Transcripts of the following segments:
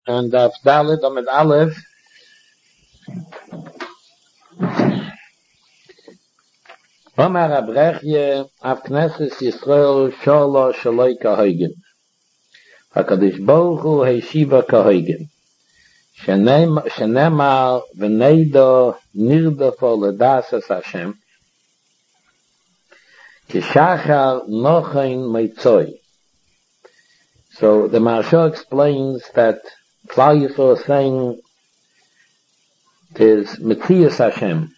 and auf Dalet und mit Aleph Omar Abrechje auf Knesses Yisrael Sholo Shaloi Kahoigim HaKadosh Baruch Hu Heshiva Kahoigim Shenemar V'neido Nirdafo L'dasas Hashem Kishachar Nochain Meitzoi. So the Maharsha explains that Klal Yisrael is saying is Metzias Hashem.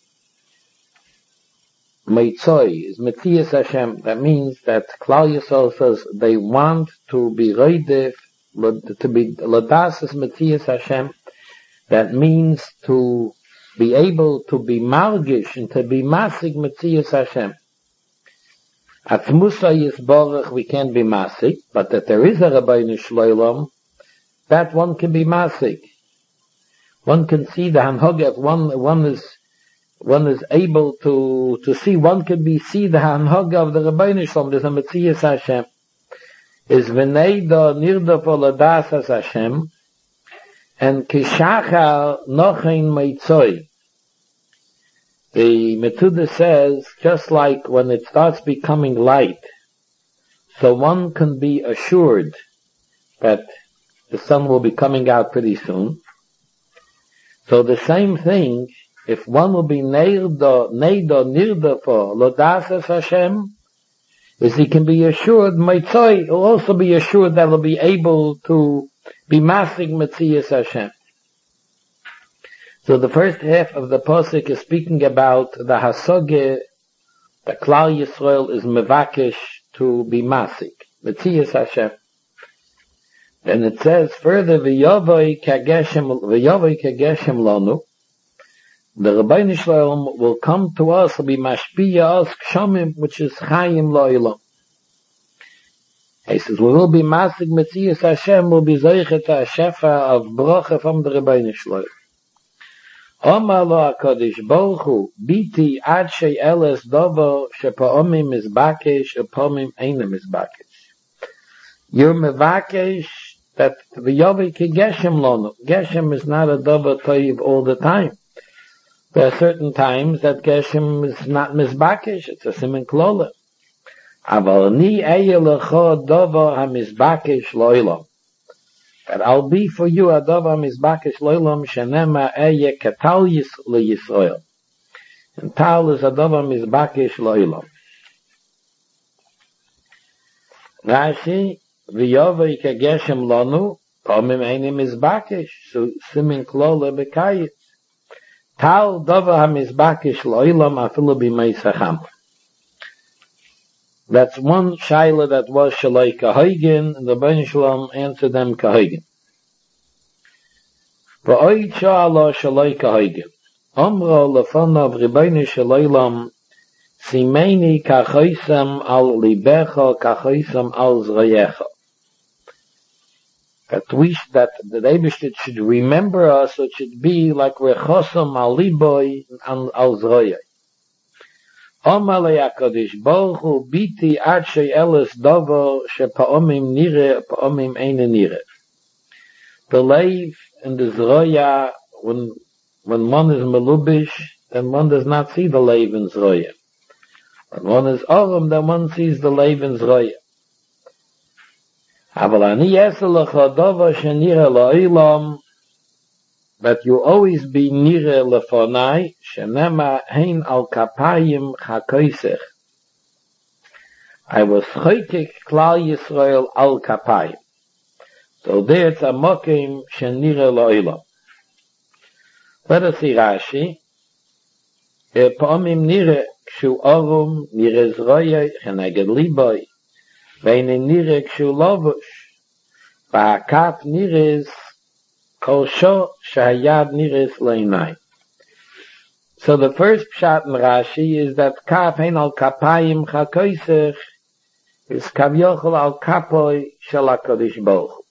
Meitzoi is Metzias Hashem. That means that Klal Yisrael says they want to be Reidef, to be Ladasas Metzias Hashem. That means to be able to be Margish and to be Masig Metzias Hashem. At Musa Yisborach we can't be Masig, but that there is a Rabbeinu Shloilom, that one can be Masig. One can see the Hanhogah, one is able to see, one can see the Hanhogah of the Rabbeinu Shloilom, there's a Metzias Hashem. Is V'neido Nirdafo L'dasas Hashem, and Kishachar Nochain Meitzoi. The Metzudah says, just like when it starts becoming light, so one can be assured that the sun will be coming out pretty soon. So the same thing, if one will be neido nirdafo l'dasas Hashem, is he can be assured, Meitzoi will also be assured that he'll be able to be masig Metzias Hashem. So the first half of the Pasuk is speaking about the Hasogeh, the Klal Yisrael is mevakesh to be masik, Metzias Hashem. Then it says further, V'yovoi kageshem lanu, the Rabbeinu Shloilom will come to us, will be mashpiya us kshamim, which is chayim lo'ilam. He says, we will be masik Metzias Hashem, will be zoichet ha-shefa of bracha from the Rabbeinu Shloilom. Omar lo HaKadosh Baruch Hu, biti ad she'eles dovo she'pa'omim mizbakesh u'pa'omim eina mizbakesh. You're mevakesh that v'yovei ki geshem lonu. Geshem is not a dovo toiv all the time. There are certain times that geshem is not mizbakesh, it's a siman klola. Aval ni eye lecho dovo ha-mizbakesh lo'ilam. That I'll be for you adava mizbakesh loilam shenema eye katal Yisrael. And tal is adava mizbakesh loilam. Rashi v'yovei kageshem lanu pomim eini mizbakesh. So simin klola bekayit. Tal dava ha-mizbakesh loilam afilu b'mei sacham. That's one shaila that was Shaloi Kahoigin, and the Rabbeinu Shloilom answered them Kahoigin. V'oid sha'alo Shaloi Kahoigin. Omro lefonav Rabbeinu Shloilom, Simeni kachoisem al libecho kachoisem al zrayecho. That the Eibishter should remember us, so it should be like rechosem al liboy and al zrayeh. Omar le HaKadosh Baruch Hu biti ad she'eles dovo she'pa'omim nire pa'omim eina nire. The leiv and the zroya, when one is melubish, then one does not see the leiv and zroya. When one is orum, then one sees the leiv and zroya. Aval ani yesel lecha dovo she'nire lo'ilam, but you always be nire lefonai, shenema hein al kapayim chakoisech. I was choykek Klal Yisrael al kapayim. So there it's a mokim shenire lo'ilam. Let us see Rashi. Pa'omim nire kshu orum, nire zroya, cheneged liboy. Veine nire kshu lovush. Ba'akaf nire is Kol sho shahayad niris leinai. So the first pshat in Rashi is that kaf hein al kapayim chakoisech is kavyochel al kapoy shel HaKadosh Baruch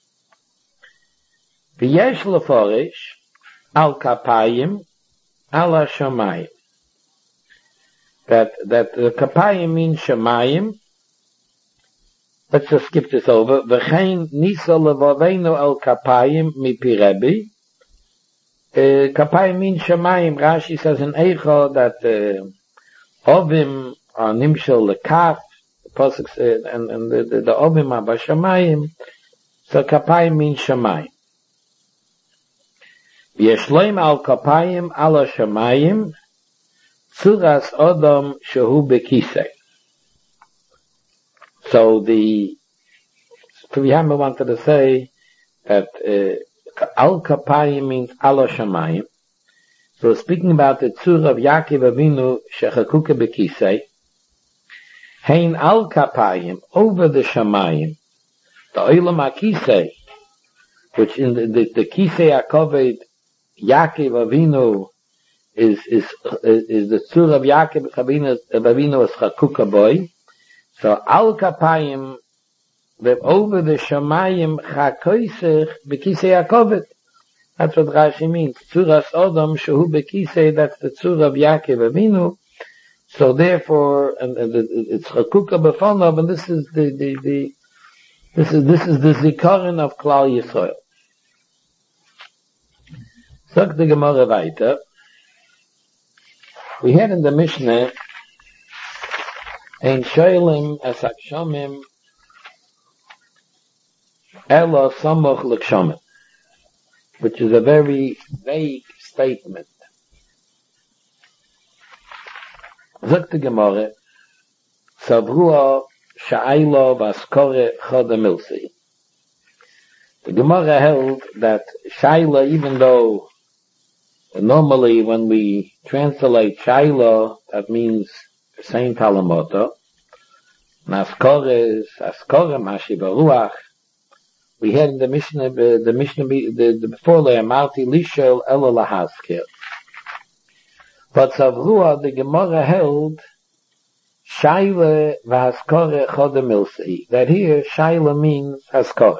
Hu. V'yesh leforish al kapayim al hashamayim. That the kapayim means shamayim, let's just skip this over. V'chein nisa levavenu el kapayim mipi Rebbe. Kapayim means shamayim. Rashi says in Eicha that ovim are nimshel lekaf, and the ovim are bashamayim. So kapayim means shamayim. V'yeshloim al kapayim ala shamayim tzuras odom shehu bekisei. So the Priyama wanted to say that al kapayim means ala shamayim. So speaking about the tzur of Yaakov Avinu shechakuka bekisei, hein al kapayim, over the shamayim, the olam hakisei, which in the kisei akoved Yaakov Avinu is the tzur of Yaakov Avinu is chakuka boy. So al kapayim, over the shamayim chakoisech bekisei akoved. That's what Rashi means. Tzuras Odom shehu bekisei. That's the tzur of Yaakov Avinu. So therefore, and it's chakuka b'fonov, and this is the zikaron of Klal Yisrael. Sagt the Gemara weiter. We had in the Mishnah ein shoylim es hakshomim elo samoch l'kshomim, which is a very vague statement. Sagt the Gemara, Savrua sha'aylo v'askore choda milsi. The Gemara held that Shaila, even though normally when we translate Shaila, that means the same Talamoto, Naskore is Askore Mashi Baruach. We had in the Mishnah, before Le'amarti Lishel Elo Lahaskir. But Savrua, the Gemara held Shaila v'Haskore Choda Milsi. That here, Shaila means Haskore.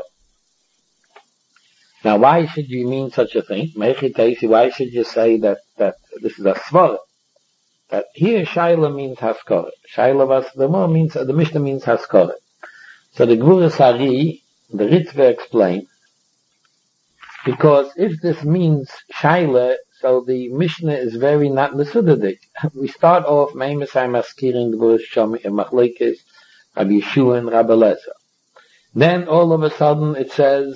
Now, why should you mean such a thing? Why should you say that this is a svara? That here Shaila means Haskore. Shaila was the Mishnah means Haskore. So the Gvura Sari, the Ritva explained, because if this means Shaila, so the Mishnah is very not mesudadik. We start off Meimasai Maskirin Gvura Shomi and Machlekes, Rabbi Yeshua and Rabbi Lezer. Then all of a sudden it says,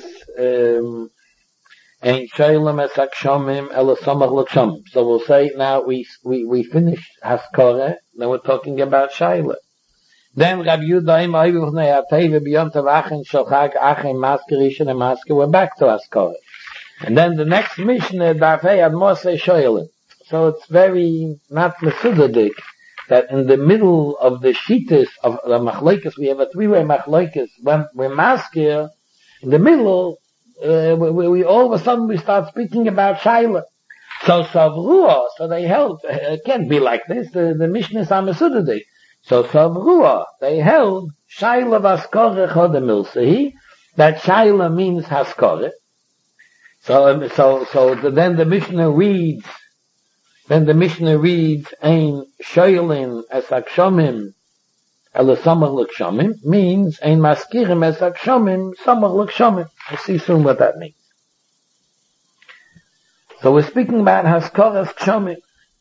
Ein Shoylem es hakshomim elo samach l'kshomim. So we'll say now we finished Haskore, now we're talking about Shaila. Then Rabbi Yudaim Oivu V'nei HaTeiva B'yom Tov Achen Shochag Achen Masker Rishon and Masker, we're back to Haskore. And then the next Mishnah, Dafei Ad Mosei Shoylem. So it's very not mesudadik that in the middle of the Shittis of the Machlekes, we have a three-way Machlekes. When we're Masker, in the middle, we all of a sudden we start speaking about Shaila. So Savrua, so they held, it can't be like this, the Mishnah is Amasudadik. So Savrua, they held Shaila Vaskore Choda Milsehi, that Shaila means Haskore. So then the Mishnah reads, Ein Shoylin Es Hakshomim Elo Samach L'Kshomim, means Ein Maskirim Es Hakshomim Samach L'Kshomim. We'll see soon what that means. So we're speaking about Haskoras Kshomim.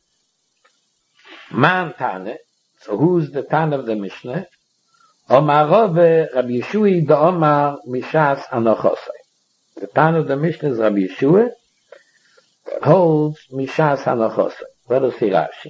Man Tane, so who's the Tane of the Mishnah? Omar Rove Rabbi Yeshui da Omar Mishas Anochosei. The Tane of the Mishnah is Rabbi Yeshua, holds Mishas Anochosei. Let us see Rashi.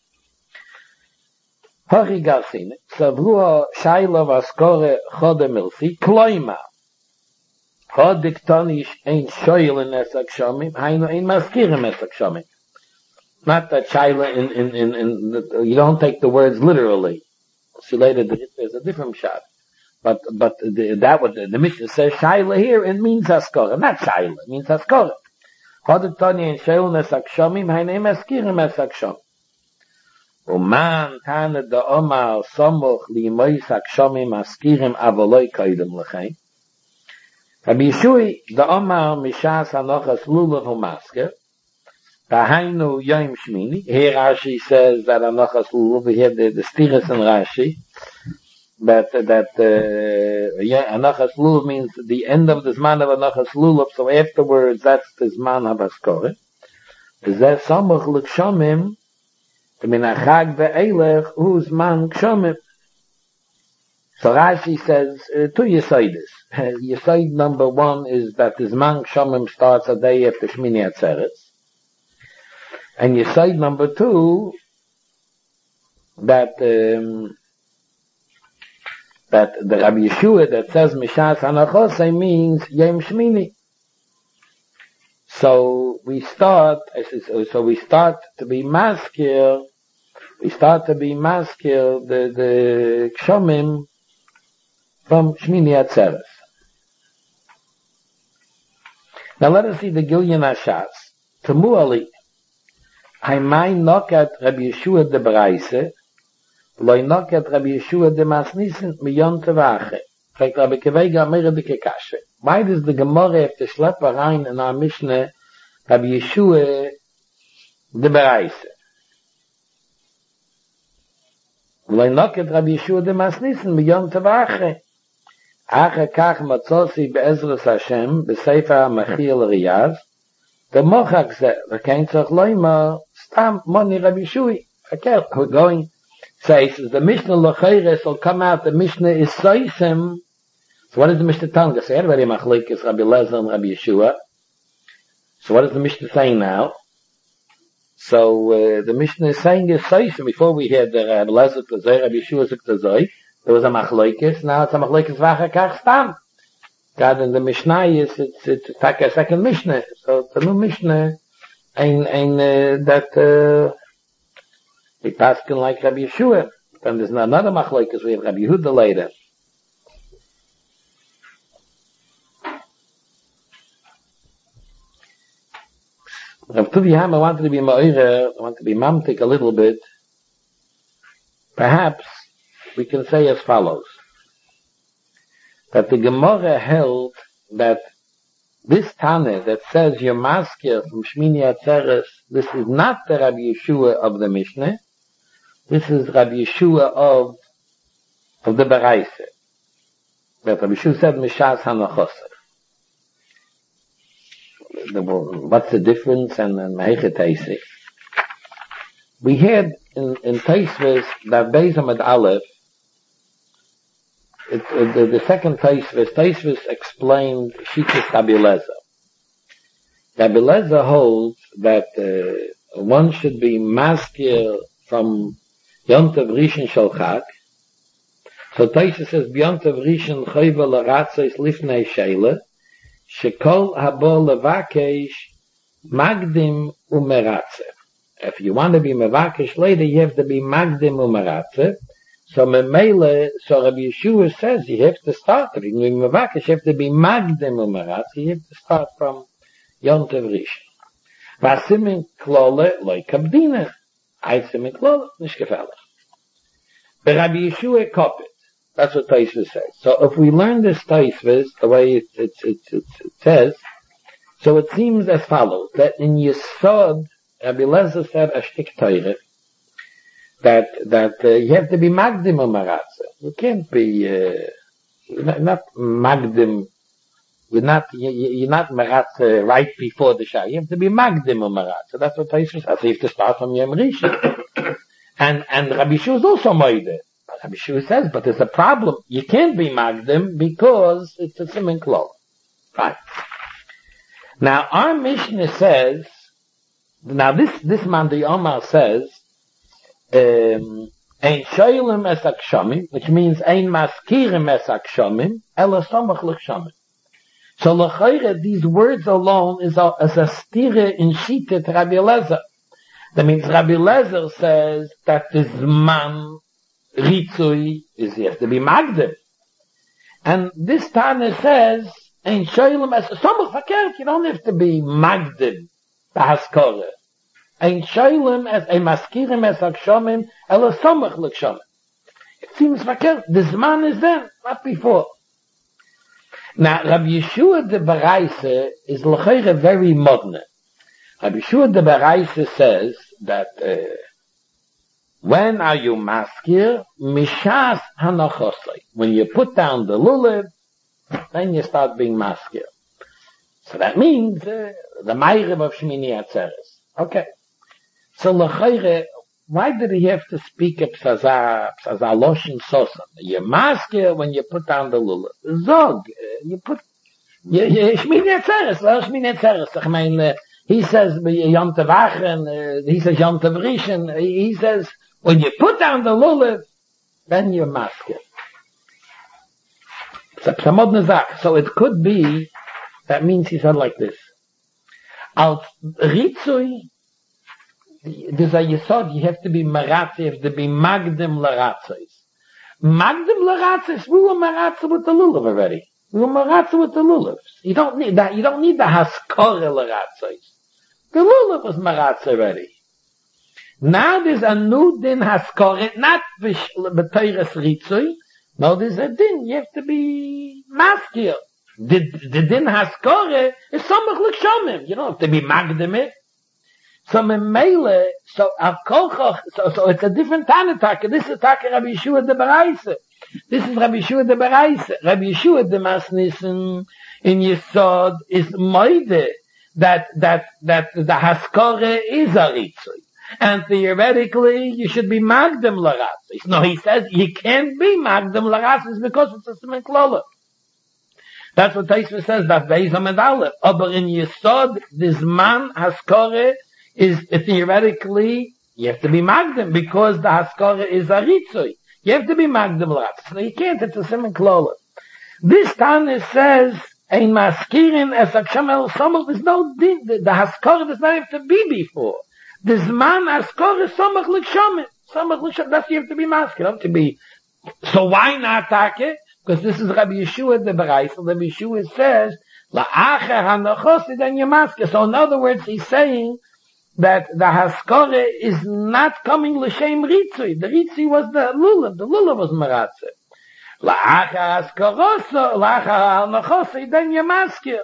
Hori Garsin, Savrua Shaila Vaskore Chode Milsi, Kloima. Hodiktonish Ein Shoylin Es Hakshomim, Hainu Ein Maskirim Es Hakshomim. Not that Shaila you don't take the words literally. See later there's a different shot. But the Mishnah says Shaila here, it means Haskore. Not Shaila, it means Haskore. Hodiktonish Ein Shoylin Es Hakshomim, Hainu Ein Maskirim Es Hakshomim. Uman Tane da Omar Somoch Limois Hakshomim Maskirim Avoloi Kaidem Lechein. Rabbi Yeshui da Omar Mishas Anochas Lulav Umasker. Tahainu Yom Shmini. Here Rashi says that Anochas Lulav. We have the Stiris and Rashi. Anachas Lulav means the end of the Zman of Anachas Lulav, so afterwards that's the Zman of Haskore. Zeh Samach L'Kshomim, the Minachag Ve'elech, Hu Zman Kshomim. So Rashi says, two Yesodis. Yesod number one is that the Zman Kshomim starts a day after Shmini Atzeres. And Yesod number two, that the Rabbi Yeshua that says Mishas Hanachosei means Yom Shmini. So we start to be maskil. We start to be maskil the Kshomim from Shmini Atzeres. Now let us see the Gilyon Hashas. Tamu Ali. I might knock at Rabbi Yeshua de Braise. Loi knock at Rabbi Yeshua de Masnissen miyon tevache. Like Rabbi Kevega Amir de Kekashe. Why does the Gemara have to schlep rein in our Mishnah Rabbi Yeshua de Braise? Loi knock at Rabbi Yeshua de Masnissen miyon tevache. Ache kach matzosi be'ezras Hashem b'sefer HaMachil Riyaz. The Mochak said, "V'kein tzach loima stam moni Rabbi Yeshua." Okay, we're going. Says the Mishnah Locheres will come out. The Mishnah is Soisim. So what is the Mishnah telling us? Everybody machlik is Rabbi Lezer and Rabbi Yeshua. So what is the Mishnah saying now? So the Mishnah is saying is Soisim. Before we had the Rabbi Lezer Tazoi, Rabbi Yeshua Tazoi, there was a machlokes. Now it's a machlokes v'achakach stam. God in the Mishnah is it's like a second Mishnah. So the new Mishnah ain't that we paskin like Rabbi Yeshua. Then there's another machlokes. We have Rabbi Yehuda later. Rav Tuviyam, I wanted to be ma'ira, I want to be mamtik a little bit. Perhaps we can say as follows. That the Gemara held that this Tane that says you're maskir from Shmini Atzeres, this is not the Rabbi Yeshua of the Mishnah. This is Rabbi Yeshua of the Baraise. That Rabbi Yeshua said Mishas Hanachoseh. What's the difference? And Mehechet Teisik. We had in Teisves that Beis Amud Aleph. The second Teisves explained Shitas Rabbi Lezer. Rabbi Lezer holds that one should be maskir from Yontav Rishon Shalchak. So Teisves says Yontav Rishon Chayva L'Ratzeis Lifnei Sheila Shekol Habo Levakesh Magdim Umeratze. If you want to be Mevakesh later, you have to be Magdim Umeratze. So Memele, so Rabbi Yeshua says you have to start. If you're going to be Mevakesh, you have to be Magdim Umeratze. You have to start from Yontav Rishon. Vasimin Klole Loi Kabdina. Aisim and Klole, Nish Gefällig. But Rabbi Yeshua Kopit. That's what Taisvis says. So if we learn this Taisvis, the way it says, so it seems as follows, that in Yesod, Rabbi Lezer said a shtik Teire, that you have to be Magdim Umaratze. You can't be, not Magdim, you're not Maratze right before the Shah. You have to be Magdim Umaratze. That's what Taisvis says. So you have to start from Yom Rishon. And Rabbi Yeshua is also Moide. Rabbi Yeshua says, but there's a problem. You can't be Magdim because it's a Siman Klal. Right. Now, our Mishnah says, now this man, the Omar says, Ein Shoylim es Akshomim, which means Ein Maskirim es Akshomim, Ela Somach L'Kshomim. So L'Chayre, these words alone is a stire in Shittet Rabbi Lezer. That means Rabbi Lezer says that this man Ritzui is he has to be Magdim. And this Tana says, Ein Shoylim es Somach Fakert, you don't have to be Magdim, the Haskore. Ein Shoylim es Ein Maskirim es Akshomim, Ela Somach L'Kshomim. It seems Fakert, this man is there, not before. Now, Rabbi Yeshua de Baraise is l'chayre very modern. Rabbi Yeshua de Baraise says that When are you maskir? Mishas hanachosai. When you put down the lulav, then you start being maskir. So that means the Ma'ariv of Shmini Atzeres. Okay. So l'chayre, why did he have to speak a psaza loshin sosan? You're maskir when you put down the lulav. Zog, you put Shmini Atzeres, Shmini Atzeres. I mean, he says Yom Tov Achen, he says Yom Tov Rishon. He says when you put down the lulav, then you're maskir. So it could be. That means he said like this. Als Ritzui, there's a yesod, you have to be maratze, you have to be magdim l'ratzeis. Magdim l'ratzeis, we were maratze with the lulav already. We were maratze with the lulav. You don't need that, you don't need the haskore l'ratzeis. The lulav was maratze already. Now there's a new din haskore, not b'teires Ritzui, no, there's a din, you have to be maskir. The din haskore is samach l'kshomim. You don't have to be magdimit. So memele, so it's a different Tanataka. This is Taka Rabbi Yeshua de Baraisa. This is Rabbi Yeshua de Baraisa. Rabbi Yeshua de Masnissen in Yesod is moide that the haskore is a ritzui. And theoretically, you should be magdim l'ratzis. No, he says you can't be magdim l'ratzis because it's a siman klola. That's what Taisva says, that Beizam and Aleph. Aber in Yesod, this man, Haskore, is theoretically, you have to be Magdim, because the Haskore is a Ritzui. You have to be Magdim Latz. No, you can't, it's a Siman Klola. This Tana says, Ein Maskirin, as a Kshamel Somach, there's no, the Haskore does not have to be before. This man, Haskore, Somach L'Kshamim. Somach L'Kshamim, that's you have to be Maskir, you have to be. So why not take? Because this is Rabbi Yeshua the Baraisa. Rabbi Yeshua says, La'acher hanachosi then yamaske. So in other words, he's saying that the haskore is not coming l'shem ritzui. The ritzui was the lulav. The lulav was maratze. La'acher haskoroso, la'acher hanachosi then yamaske.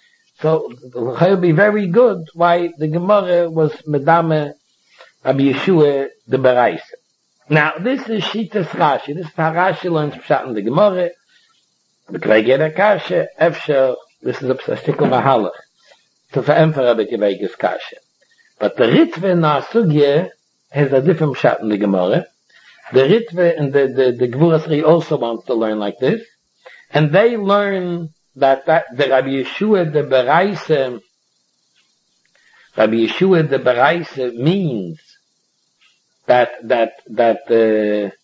So it will be very good why the Gemara was medame Rabbi Yeshua the Baraisa. Now, this is Shitas Rashi. This is how Rashi learns Pshat in the Gemara. The Kveged Kasha, Efsher, this is a Psashtikul Mahalach. To verämpfer the Kveged Kasha. But the Ritve Nasugye has a different Pshat in the Gemara. The Ritve and the Gvuras Ri also wants to learn like this. And they learn that the Rabbi Yeshua the Baraisa means that the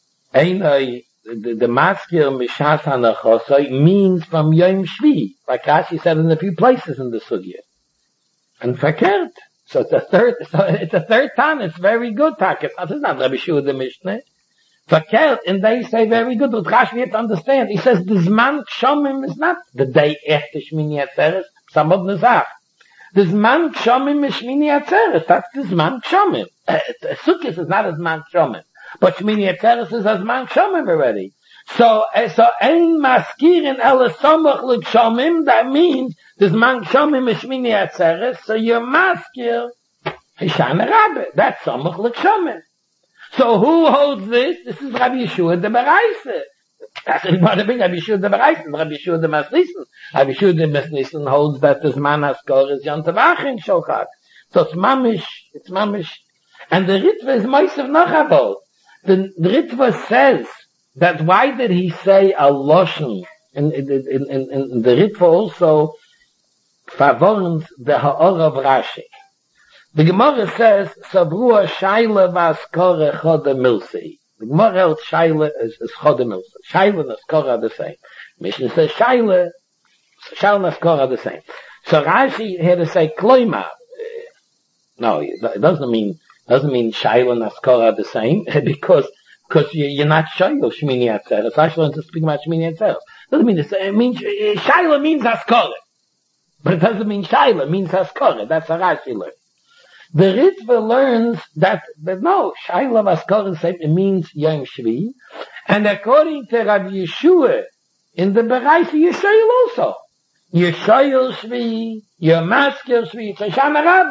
maskir mishas hanachosai means from Yom Shvi, like Rashi said in a few places in the sugya. And fakert. So it's a third time. It's very good. Takas. It's not Rabbi Yeshua the Mishnah. Fakert, and they say very good. What Rashi has to understand. He says the Zman Kshomim is not the day after Shmini Atzeres. Samad Nezach. The Zman Kshomim is Shmini Atzeres. That's the Zman Kshomim. Sukkot is not a Zman Kshomim. But Shmini Atzeres is a Zman Kshomim already. So ein maskirin el samach l'kshomim, that means the Zman Kshomim is Shmini Atzeres, so you're maskir Hishana Rabbe. That's samach l'kshomim. So who holds this? This is Rabbi Yeshua the Baraisa. That's what it means, Rabbi Yeshua the Baraisa, Rabbi Yeshua the Masnissen. Rabbi Yeshua the Masnissen holds that this man haskor is Yom Tov Achen Shochat. So it's mamish. And the Ritva is Moisev Nachabot. The Ritva says that why did he say a Loshen? And the Ritva also favorns the Ha'or of Rashi. The Gemara says, Savrua Shaila Vaskore Chode Milsei. The Gemara held Shaila is Chode Milsei. Shaila and Askore are the same. Mishnah says Shaila and Askore are the same. So Rashi had to say Kloima. No, it doesn't mean Shaila and Askore are the same, because you're not Shaila Shmini Atzeres. Rashi learned to speak about Shmini Atzeres. Doesn't mean it means Shaila means Askore. But it doesn't mean Shaila, it means Askore. That's how Rashi learned. The Ritva learns that no, Shaila Vaskor it means Yom Shvi, and according to Rabbi Yeshua, in the Baraisa, Yeshayil also. Yeshayil Shvi, Yom Maskir Shvi, it's a Shana Rabbe.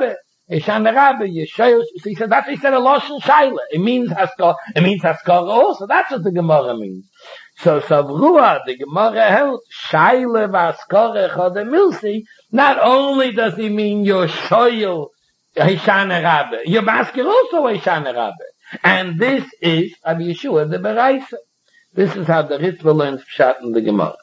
Yeshana Rabbe, Yeshayos. So he said, that's what he said, a Lashon Shaila. It means Haskara also. That's what the Gemara means. So Savrua, the Gemara held, Shaila v'Haskara Chode Milsi, not only does he mean your Shoyel, Yeshana Rabbe, your Basker also Yeshana Rabbe. And this is Rabbi Yeshua the Beraisa. This is how the Ritva learns Pshat in the Gemara.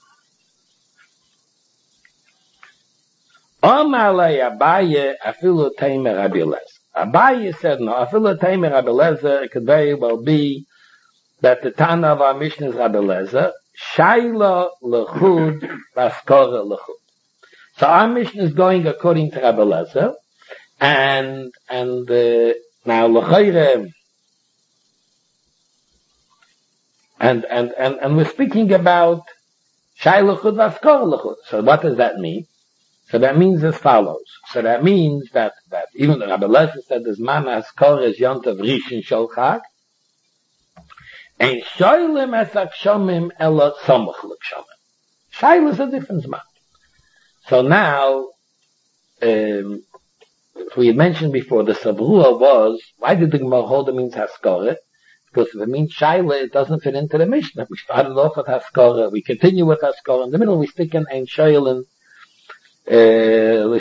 Amalei Abaye afilu teimer Rabbi Eliezer. Abaye said, no, afilu teimer Rabbi Eliezer, it could very well be that the Tana of our Mishnah is Rabbi Eliezer, Shaila lechud, Baskora lechud. So our Mishnah is going according to Rabbi Eliezer, and now l'chayre, and we're speaking about Shaila lechud, Baskora lechud. So what does that mean? So that means as follows. So that means that even the Rabbi Eliezer said this man Haskara is Yontav Rishon Shel Chag, and Shoylem es Akshomim ela Samach L'Kshomim. Shaila is a different man. So now, we had mentioned before, the Sabrua was, why did the Gemara hold it means Haskara? Because if it means Shaila, it doesn't fit into the Mishnah. We started off with Haskara, we continue with Haskara, in the middle we stick in Ein Shoylem, so the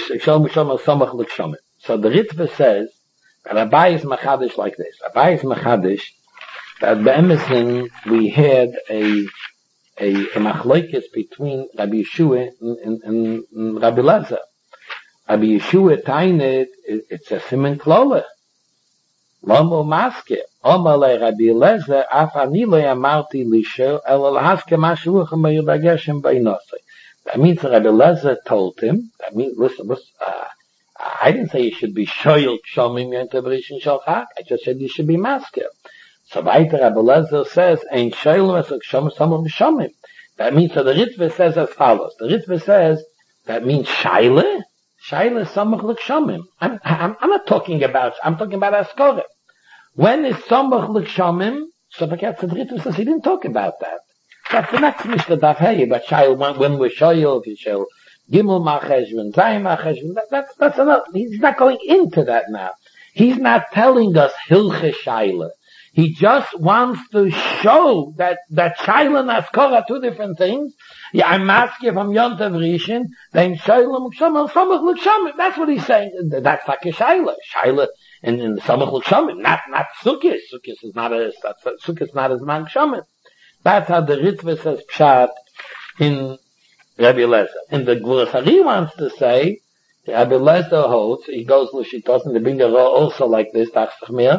Ritva says that Abai is Machadish like this. Abai is Machadish that be'emesin we had a machlokes between Rabbi Yeshua and Rabbi Eliezer. Rabbi Yeshua tained it's a siman klola. Lamo maske. Omale Rabbi Eliezer af ani lo yamarti lisho el lahaske mashuach me'yudageshem beinosei. That means Rabbi Eliezer told him, that means, listen, I didn't say you should be shoyel kshomim yontav rishon shel chag. I just said you should be masker. So weiter Rabbi Eliezer says, ein shoyel mesok kshomim samom kshomim. That means, so the Ritva says as follows. The Ritva says, that means shaila? Shaila samach l'kshomim. I'm not talking about, I'm talking about Haskara. When is samach l'kshomim? So the Ritva says he didn't talk about that. That's the next Mishnah Daf Hey, but when we're Shoyel, if you shall Gimel Macheshvan, Zayim Macheshvan, that's enough. He's not going into that now. He's not telling us Hilche Shaila. He just wants to show that Shaila and Haskara are two different things. Yeah, I'm asking from Yontav Rishon, then Shaila M'Kshamim, Samach L'Kshamim. That's what he's saying. That's like a Shaila. Shaila in Samach L'Kshamim, not Sukkis. Sukkis is not as Man Kshamim. That's how the Ritva says Pshat in Rabbi Eliezer. And the Gvuras Hari wants to say, Rabbi Eliezer holds, he goes L'Shitos, and the Binger also like this, that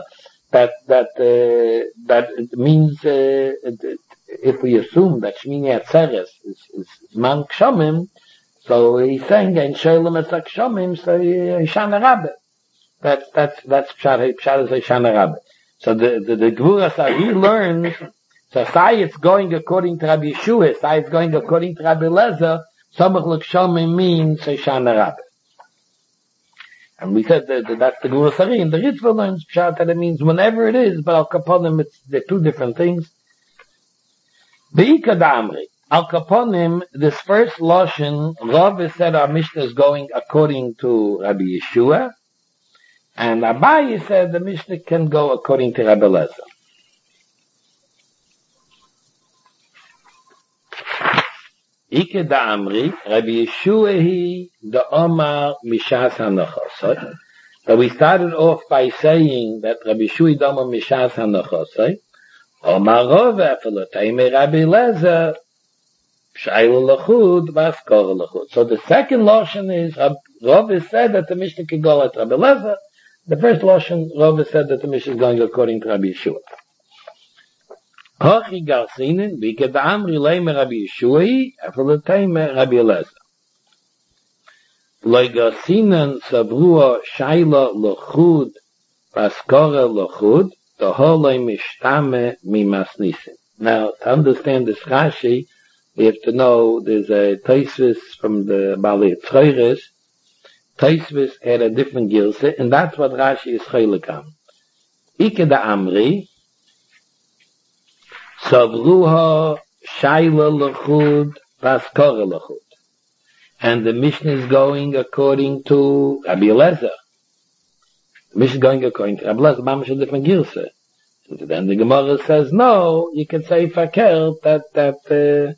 it means, if we assume that Shmini Atzeres is Man Kshamim, so he's saying, and Sholem es Kshamim, so Yeshana Rabbe. That's Pshat is Yeshana Rabbe. So the Gvuras Hari learns, so Sai it's going according to Rabbi Yeshua, Sai it's going according to Rabbi Eliezer, Samach L'Kshomim means Yeshana Rabbe. And we said that that's the Gvuras Hari, and the Ritva learns Pshat that it means whenever it is, but Al Kaponim, they're two different things. Be'ika Damri, Al Kaponim, this first Lashon, Rav said our Mishnah is going according to Rabbi Yeshua, and Abaye said the Mishnah can go according to Rabbi Eliezer. Ike da Amri, Rabbi Yeshua hi the Omar Mishas HaNachosai. So we started off by saying that Rabbi Yeshua the Omar Mishas HaNachosai. Omar Rov Efelotayme Rabbi Eliezer Shayla Lachud Baskor Lachud. So the second Lashon is, Rov is said that the Mishnah can go at Rabbi Eliezer. The first Lashon, Rov is said that the Mishnah is going according to Rabbi Yeshua. Hochi Garsinen, Bike da Amri Leime Rabbi Yeshua, Efelotayme Rabbi Eliezer. Loi Garsinen Sabrua Shayla Lachud Baskor Lachud, the Holoi Mishtame Mimasnisin. Now, to understand this Rashi, we have to know there's a Taisvis from the Bali Tzreires. Taisvis had a different Gilse, and that's what Rashi is Chaylikam. Ike da Amri, Savruha Shayla Lachud Baskor Lachud. And the Mishnah is going according to Rabbi Eliezer. Mishnah going according to Rabbi Elazar, mamish a different girsa. And then the Gemara says, no, you can say fakir that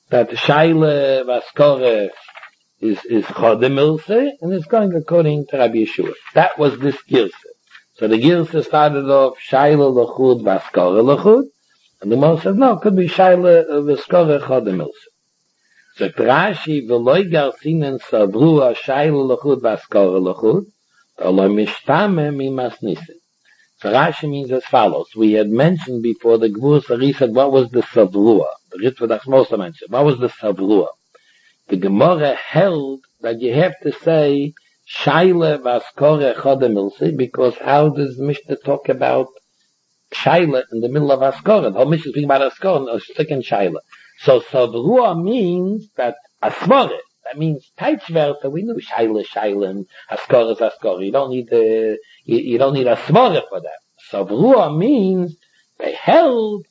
Shaila Vaskore is Chodem Ilse, and it's going according to Rabbi Yeshua. That was this girsa. So the girsa started off Shaila Lachud Vaskore Lachud, and the Gemara says, no, it could be Shaila Vaskore Chodem Ilse. So Rashi v'loy garsinen savrua Shaila Lachud Vaskore Lachud, v'loy mishtame mimas nisin. So Rashi means as follows. We had mentioned before the Gvur Sari said, what was the Savrua? The Ritva Dachmosa mentioned. What was the Savrua? The Gemara held that you have to say Shaila Vaskore Chodem Ilse, because how does Mishnah talk about Shaila in the middle of Vaskore? The whole Mishnah is speaking about Vaskore, or second Shaila. So Savrua means that Asmore. That means Teichwerte, we knew Shaila, and Haskor is Haskor. You don't need you don't need a smorah for that. Savrua means they held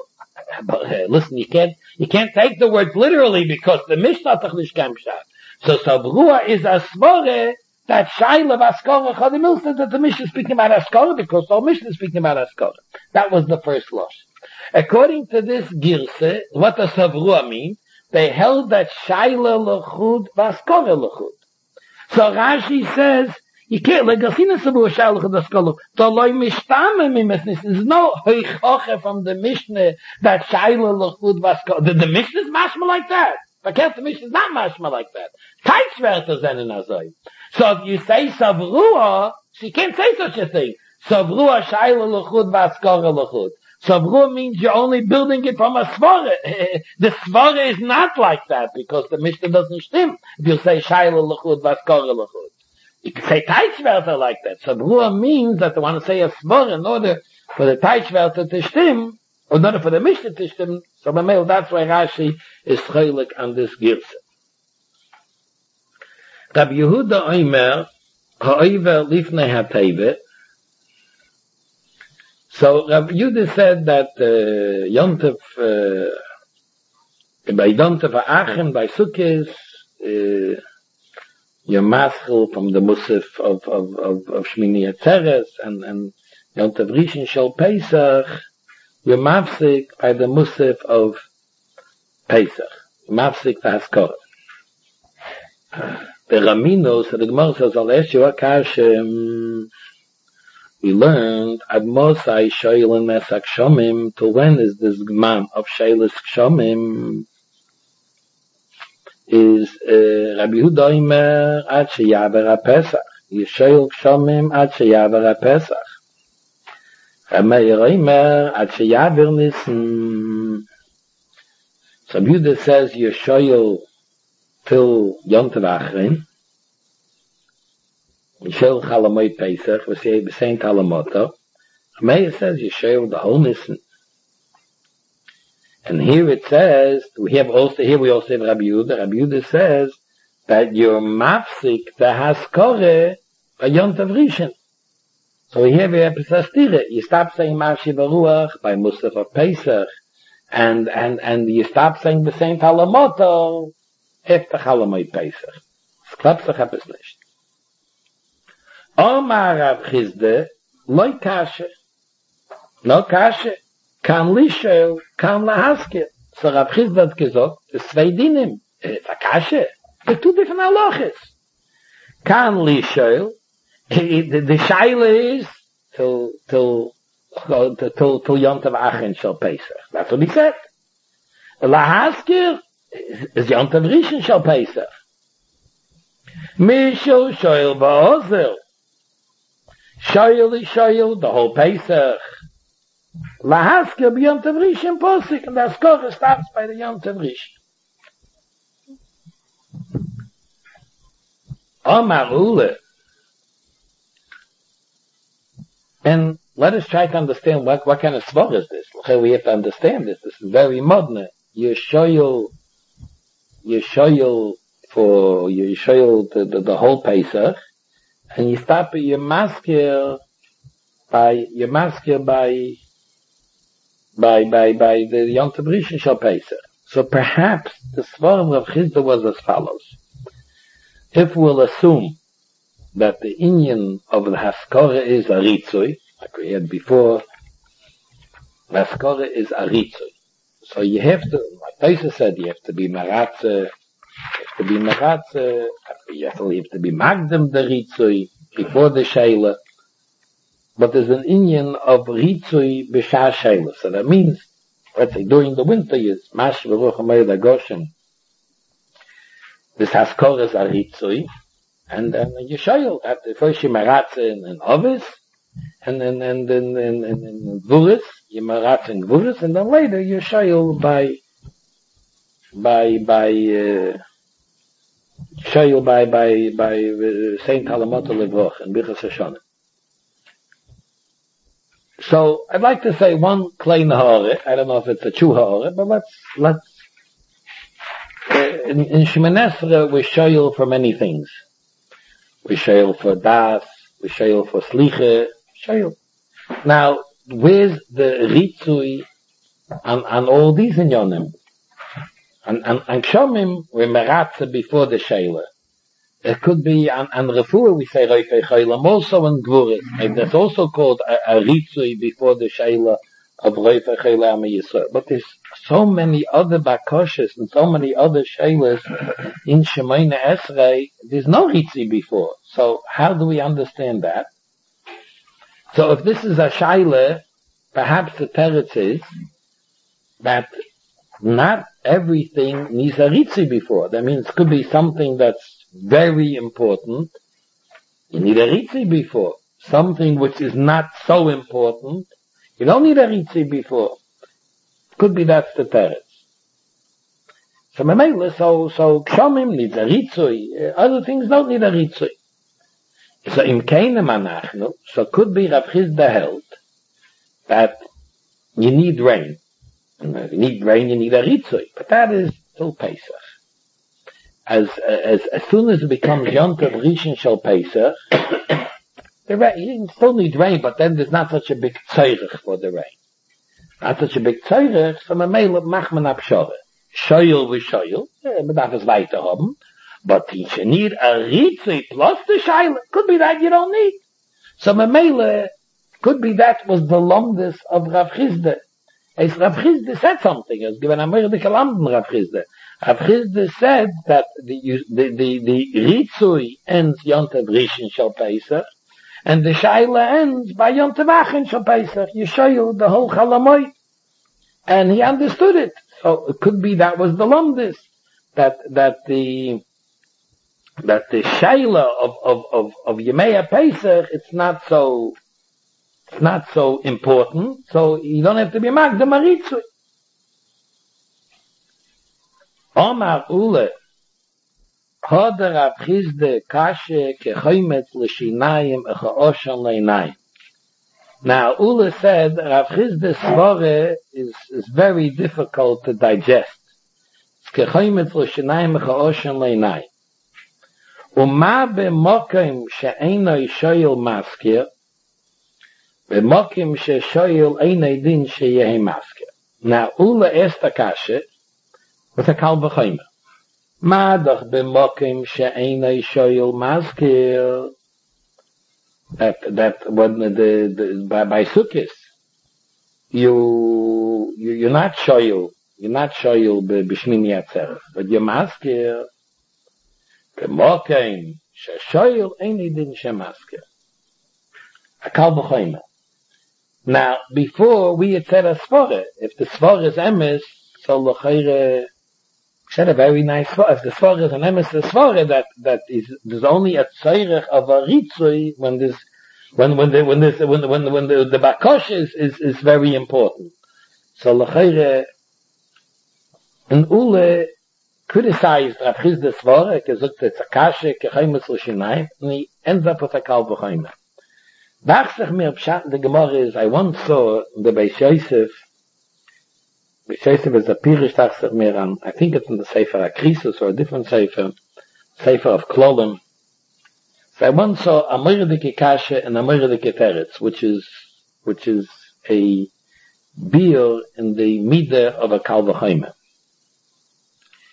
listen, you can't take the words literally because the Mishnah Tachlish Kamshat. So Savrua is a smorah that Shaila Haskor Chodem Ilse, that the Mishnah is speaking about Haskor because the Mishnah is speaking about Haskor. That was the first loss. According to this Girse, what does Savrua mean? They held that Shaila Lachud Vaskore Lachud. So Rashi says, you can't, like Gasina Sabu Shaila Lachud Vaskore Lachud. So loy mishtame mimesnis. There's no hoichoche from the Mishnah that Shaila Lachud Vaskore. The Mishnah is mashma like that. But the Mishnah is not mashma like that. Teichwerte zenen azoi. So if you say Savrua, she can't say such a thing. Savrua Shaila Lachud Vaskore Lachud. Savrua means you're only building it from a svara. The svara is not like that because the Mishnah doesn't stim. If you say Shaila Lachud Vaskore Lachud, you can say Teichwerte like that. Savrua means that they want to say a svara in order for the Teichwerte to stim, or in order for the Mishnah to stim. So that's why Rashi is chaylik on this girsa. Rabbi Yehuda Omer ha'oiver lifnei ha'teivet. So Rabbi Yehuda said that Yontif by Yontif Ha'achem by Sukkos you're maschil from the Musaf of Shmini Atzeres and Yontif Rishon Shel Pesach you're mafsik by the Musaf of Pesach. Mafsik the Haskor. The Ramino, so the Gemara says, I'll ask you what kashem. We learned Ad Mosai Shoyel and Mesak Shomim. Till when is this Gman of Shoyel Shomim? Is Rabbi Yehuda Omer Ad Sheyaver HaPesach. Yeshoyel Shomim Ad Sheyaver HaPesach. Meir Omer Ad Sheyaver Nissen. So Rabbi Yehuda says Yeshoyel till Yom Tov Achrein. Yeshel Chalamoy Pesach, we say the same Chalamoto. Meir says Yeshel the whole Nissen. And here it says, we also have Rabbi Yehuda. Rabbi Yehuda says that you're mafsik the Haskore by Yom Tov Rishon. So here we have Pesastire. You stop saying Marshi Baruch by Musaf of Pesach, and you stop saying the same Chalamoto after Chalamoy Pesach. Es klappt sich etwas nicht. Omar Rav Chizde, loy kashe. No kashe. Kan lishel, kan lahaskir. So Rav Chizde hat gesagt, es zwei dinim. It's kashe. It's two different halachas. Kan lishel, the shaila is till Yom Tov Achrein Shel Pesach. That's what he said. Lahaskir is Yom Tov Rishon Shel Pesach. Mishel shoyel ba'ozel. Shoyel, the whole Pesach. Lahaskir b'Yom Tov Rishon posik, and the Haskor starts by the Yom Tov Rishon. Omar Ule. And let us try to understand what kind of svor is this. We have to understand this. This is very modern. Yeshoyel for the whole Pesach, and you stop at your maskir by the Yom Tov Rishon Shel Pesach. So perhaps the Svarim of Chizda was as follows. If we'll assume that the Inyan of the Haskara is a Ritzui, like we had before. The Haskara is a Ritzui. So you have to, like Taisa said, you have to be Maratze, you have to be Magdem the Ritzui, before the Sheila. But there's an Inyan of Ritzui B'Shah Sheila. So that means, let's say, during the winter, is Mash V'Ruch HaMeir Goshen. This Haskara is a Ritzui. And then you show at the first you maratze in Ovis, and then Vuris, you maratze in Vuris, and then later you show by Saint Talamot Levroch and Bichas Hashanah. So I'd like to say one klein ha'ore. I don't know if it's a true ha'ore, but let's in Shemoneh Esrei we show for many things. We shayl for das, we shayl for sliche, shayl. Now, where's the ritzui on all these inyonim? And kshomim, we meratze before the shayla. It could be on refuah, we say reifei chaylam, also in gvuris. And that's also called a ritzui before the shayla of reifei chaylam Yisrael. But there's so many other bakoshes and so many other shaylas in Shemoneh Esrei, there's no ritzui before. So how do we understand that? So if this is a shayla, perhaps the teretz is that not everything needs a ritzui before. That means it could be something that's very important. You need a ritzui before. Something which is not so important, you don't need a ritzui before. Could be that's the teretz. So Kshomim needs a ritzui. Other things don't need a ritzui. So im keinem anachnu, so could be Rav Chisda held that you need rain. And if you need rain, you need a ritzui. But that is till Pesach. As soon as it becomes Yom Tov Rishon Shel Pesach, you still need rain, but then there's not such a big tzorech for the rain. Not such a big tzorech, so Mamela Machman Abshore. Shoyel v'shoyel, man darf es weiter haben, but you need a ritzui plus the shayla. Could be that you don't need. So Mamela, could be that was the lomdus of Rav Chisda. As Rav Chisda said something, as given a merdike lamden Rav Chisda. Rav Chisda said that the ritzui ends Yom Tov Rishon Shel Pesach, and the shayla ends by Yom Tov Achron Shel Pesach. You show you the whole chalamoy. And he understood it. So it could be that was the lumdis, that the shayla of Yemei Pesach, it's not so important, so you don't have to be magdam aritzui. Omar Ule, Hoder Rav Chisda kashe kechoymetz l'shinayim echaoshan leinayim. Now, Ula said Rav Chisda's svara is very difficult to digest. It's kechoymetz l'shinayim echaoshan leinayim. Uma b'mokim she'enoi shoyel maskir, b'mokim she'shoyel einoi din she'yehi maskir. Now, Ula asked a kashe with a kal v'choymer. Ma doch b'mokim she'enoi shoyel maskir, that when by Sukkot, you're not shoyel b'shmini atzeret, but you're maskir, b'mokim she'shoyel einoi din she'maskir. A kal v'choymer. Now, before we had said a svara, if the svara is emes, so l'chayre said a very nice svara. If the svara is an emes, the svara that is there's only a tzorech of a ritzui when the bakosh is very important. So l'chayre and Ule criticized Rav Chisda's svara, gesagt it's a kashe kechoymetz l'shinayim, and he ends up with a kal v'choymer. The Gemara is, I once saw the Beis Yosef. Beis Yosef is a Pirish Tachsach Miran. I think it's in the Sefer HaKrisus or a different Sefer of Klolim. So I once saw a Mordeke Kasha and a Mordeke Teretz, which is a beer in the midah of a Kal V'chomer.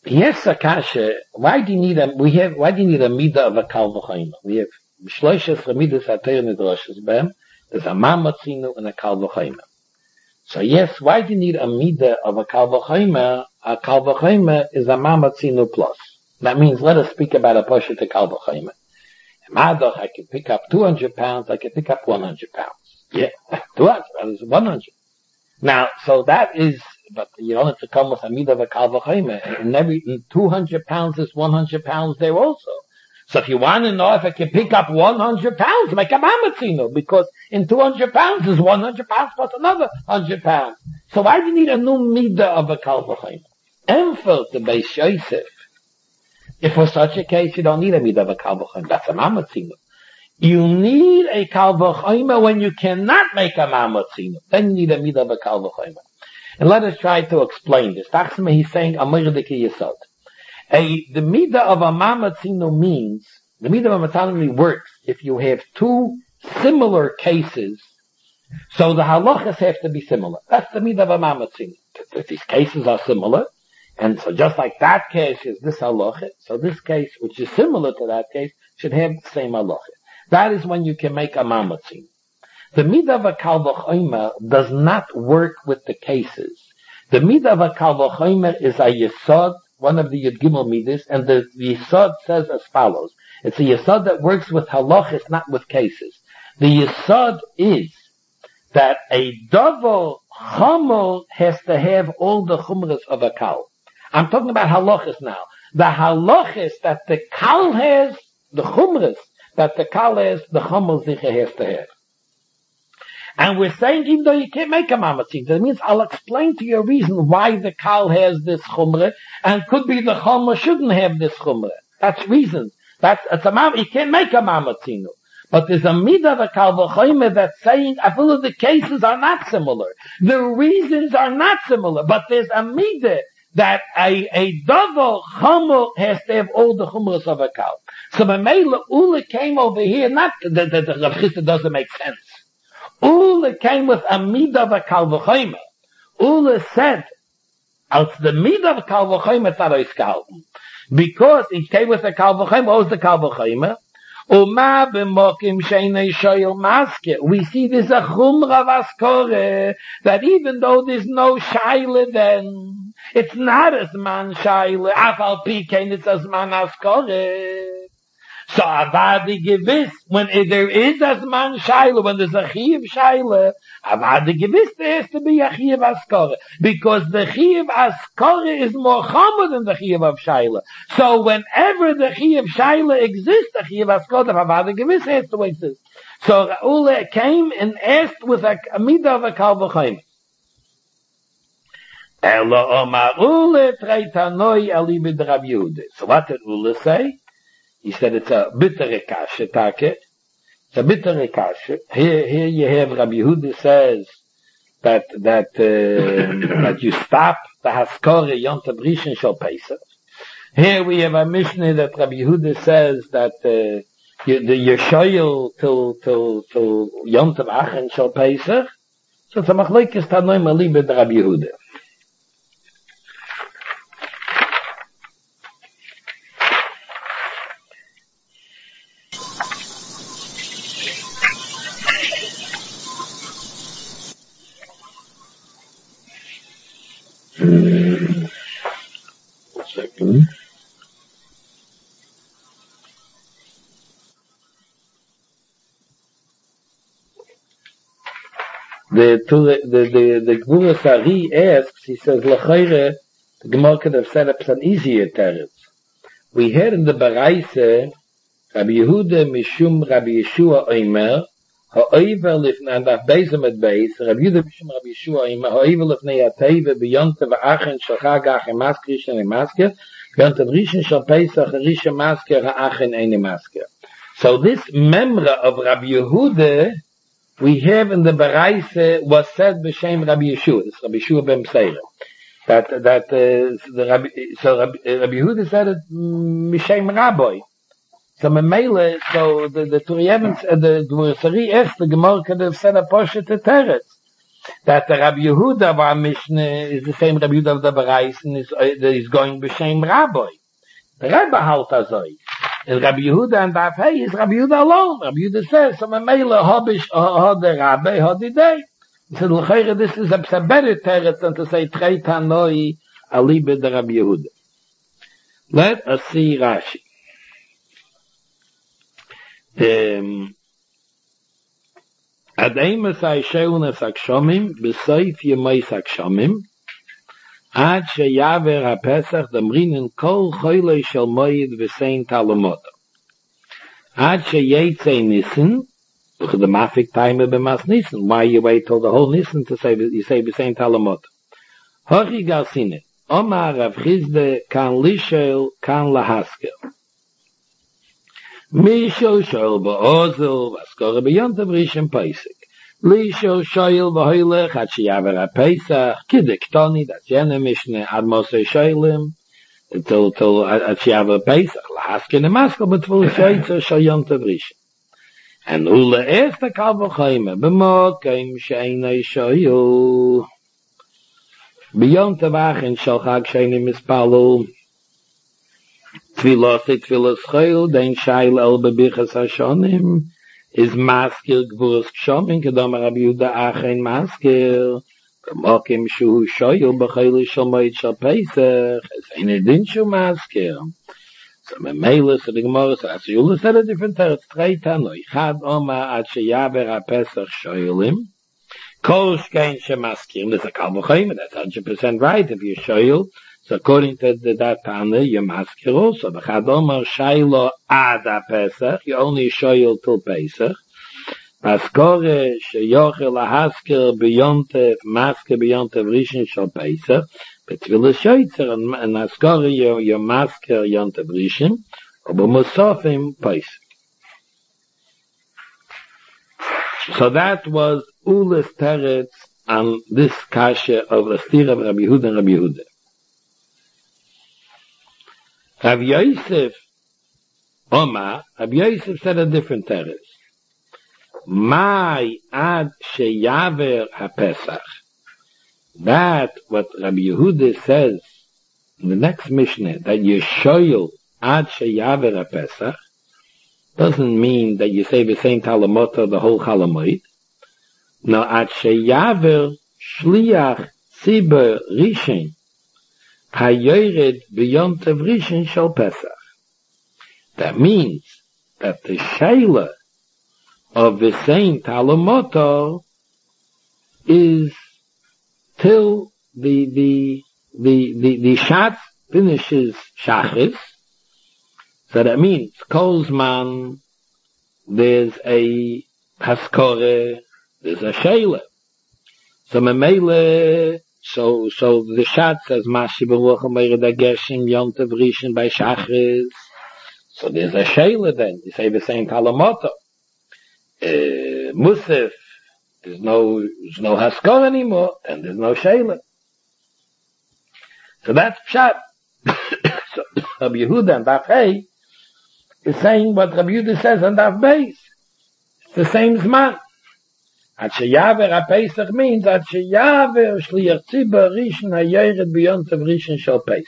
Yes, Akasha, why do you need a midah of a kal v'chayma? We have shloishes midas atayr nidroshes b'hem. There's a mamatzinu and a kal v'chayma. So yes, why do you need a midah of a kal v'chayma? A kal v'chayma is a mamatzinu plus. That means let us speak about a pasha to kal v'chayma. Madach, I can pick up 200 pounds, I can pick up 100 pounds. Yeah, 200, that is 100. Now, so that is, but you don't have to come with a midah of a kal v'chayma. And 200 pounds is 100 pounds there also. So if you want to know if I can pick up 100 pounds, make a mamatzino, because in 200 pounds is 100 pounds plus another 100 pounds. So why do you need a new midah of a kal v'chayma? Emphel to Beis Yosef. If for such a case you don't need a midah of a kal v'chayma, that's a mamatzino. You need a kal v'chayma when you cannot make a mamatzino. Then you need a midah of a kal v'chayma. And let us try to explain this. Tachsima, he's saying amir deki yesod. The midah of a mamatzino means, the midah of a mamatzino works if you have two similar cases, so the halachas have to be similar. That's the midah of a mamatzino. If these cases are similar, and so just like that case is this halacha, so this case, which is similar to that case, should have the same halacha. That is when you can make a mamatzino. The midah of a kal v'chayma does not work with the cases. The midah of a kal v'chayma is a yesod, one of the Yud Gimel midas, and the yesod says as follows. It's a yesod that works with halachas, not with cases. The yesod is that a double chamol has to have all the chumras of a kal. I'm talking about halachas now. The halachas that the kal has, the chumras that the kal has, the chamol zicha has to have. And we're saying even though you can't make a mamatzin, that means I'll explain to you a reason why the kal has this chumrah, and could be the chumrah shouldn't have this chumrah. That's reasons. You can't make a mamatzin. But there's a midah of a kal v'chayma that's saying, I feel the cases are not similar. The reasons are not similar, but there's a midah that a double chumrah has to have all the chumras of a kal. So Mamela Ula came over here, not that the Rav Chisda doesn't make sense. Ula came with a midah of a kal v'chayma. Ula said, als the midah of a kal v'chayma tarois gehalten. Because it came with a kal v'chayma, what was the kal v'chayma? Uma b'mokim sheinei shoyel maske. We see there's a chumra vaskore, that even though there's no shaila then, it's not as man shaila, afal pikein it's as man askore. So avadi gewiss, when there is as man shaila, when there's a chiyuv shaila, avadi gewiss there has to be a chiyuv askore. Because the chiyuv askore is more chomer than the chiyuv of shaila. So whenever the chiyuv shaila exists, the chiyuv askore of avadi gewiss has to exist. So Ula came and asked with a midah of a kal v'chayma. Ela omar Ula treitanoi alibid Rav Yehuda. So what did Ula say? He said it's a bittere kasha, take. It's a bittere kasha. Here you have Rabbi Yehuda says that you stop the haskore yontav rishon shel Pesach. Here we have a Mishnah that Rabbi Yehuda says that the yeshoyel till yontav achen shel Pesach. So it's a machlekes tanoim alibed Rabbi Yehuda. Second. The Gemara Sari asks, he says, L'chayre, the Gemara could have set up an easier teretz. We heard in the Baraisa, Rabbi Yehuda Mishum Rabbi Yeshua Omer, Ha'oiver lifnei, and Daf Beis Amud Beis, Rabbi Yehuda Mishum Rabbi Yeshua Omer, Ha'oiver lifnei Ateiva b'yontav ha'achen shel Chag ha'achen masker rishon ein masker, b'yontav rishon shel Pesach rishon masker ha'achen ein masker. So this memra of Rabbi Yehuda we have in the Baraisa was said b'shem Rabbi Yeshua. It's Rabbi Yeshua ben Pseira. Rabbi Yehuda said it b'shem Rabbi. So Memele, so the Turiyevans, the Gemara Sari asked the Gemara could have said a poshet to teretz. that the Rabbi Yehuda of our Mishnah is the same Rabbi Yehuda of the Bereis and is going b'shem Rabbi. The Rebbe halt azoi. And Rabbi Yehuda and Daf Hey is Rabbi Yehuda alone. Rabbi Yehuda says, so Mamela hobish the Rabbi hodidei. He said, l'chayre, this is a better teretz than to say Trei Tanoi alibe the Rabbi Yehuda. Let us see Rashi. Adeimus Aisheunas Akshomim b'soif Yemois Akshomim Ad sheyaver ha-Pesach damrinen kol choylei shel moed v'sein talamoto. Ad sheyetze Nissen, look at the mafik timer b'mas Nissen. Why you wait till the whole Nissen to say, you say v'sein talamoto? Hochi galsine, Omar Rav Chizde kan lishel kan lahaskel. Mishel shol ba'ozel v'askore b'yontav rishon Pesach. Lisho shoyel v'hoylech ad sheyaver ha-Pesach kidektoni, that's Yene Mishneh, ad Moshe shoylim till ad sheyaver Pesach lahaskin emaskel b'tvul shoytzer shal yontav rishon. And ule erste kal v'choyme b'mokim she'enei shoyel b'yontav achin shal chag she'enei mispalul tfilos choyel den shayl el bebichas hashonim is maskil gvurus kshomin kedom Rabbi Yehuda achen maskil k'mokim shu shoyel b'choyle shel moed shel Pesach es eine din shu maskil. So Memele, so the Gemara says, so you said a different teretz, Trei Tanoi Chad Oma ad sheyaver ha-Pesach shoyelim kol shkein shemaskil. There's a kal v'choyme, that's 100% right. If you shoyel, so according to that Tana, you maskil also. But Chad Oma shaylo ad ha-Pesach, you only shoyel till Pesach. Maskore sheyochel ha-haskir b'yontev, maskir b'yontev rishon shel Pesach. But tefillah shoytzer and maskore your masker yontav rishon, or b'musafim Pesach. So that was Ule's teretz on this kasha of the stir of Rabbi Yehuda and Rabbi Yehuda. Rabbi Yosef Oma, Rabbi Yosef said a different teretz. Mai ad sheyaver ha-Pesach. That what Rabbi Yehuda says in the next Mishnah, that you shoyel ad sheyaver ha-Pesach, doesn't mean that you say the same talamoto the whole chalamoid. No, ad sheyaver shliach tzibur rishon hayored b'yontav rishon shel Pesach. That means that the shayla of the same talamoto is till the shatz finishes shachris. So that means kolzman there's a haskore, there's a shayla. So memele, so the shatz says mashi b'ruach meir da gershim yontav rishon by shachris. So there's a shayla then. You say the same talamoto. Musaf, there's no haskor anymore, and there's no shayla. So that's pshat. So Rabbi Yehuda and Daf Hey is saying what Rabbi Yehuda says on Daf Beis. It's the same zman. Ad sheyaver ha-Pesach means ad sheyaver shliach tzibur rishon hayored b'yontav rishon shel Pesach.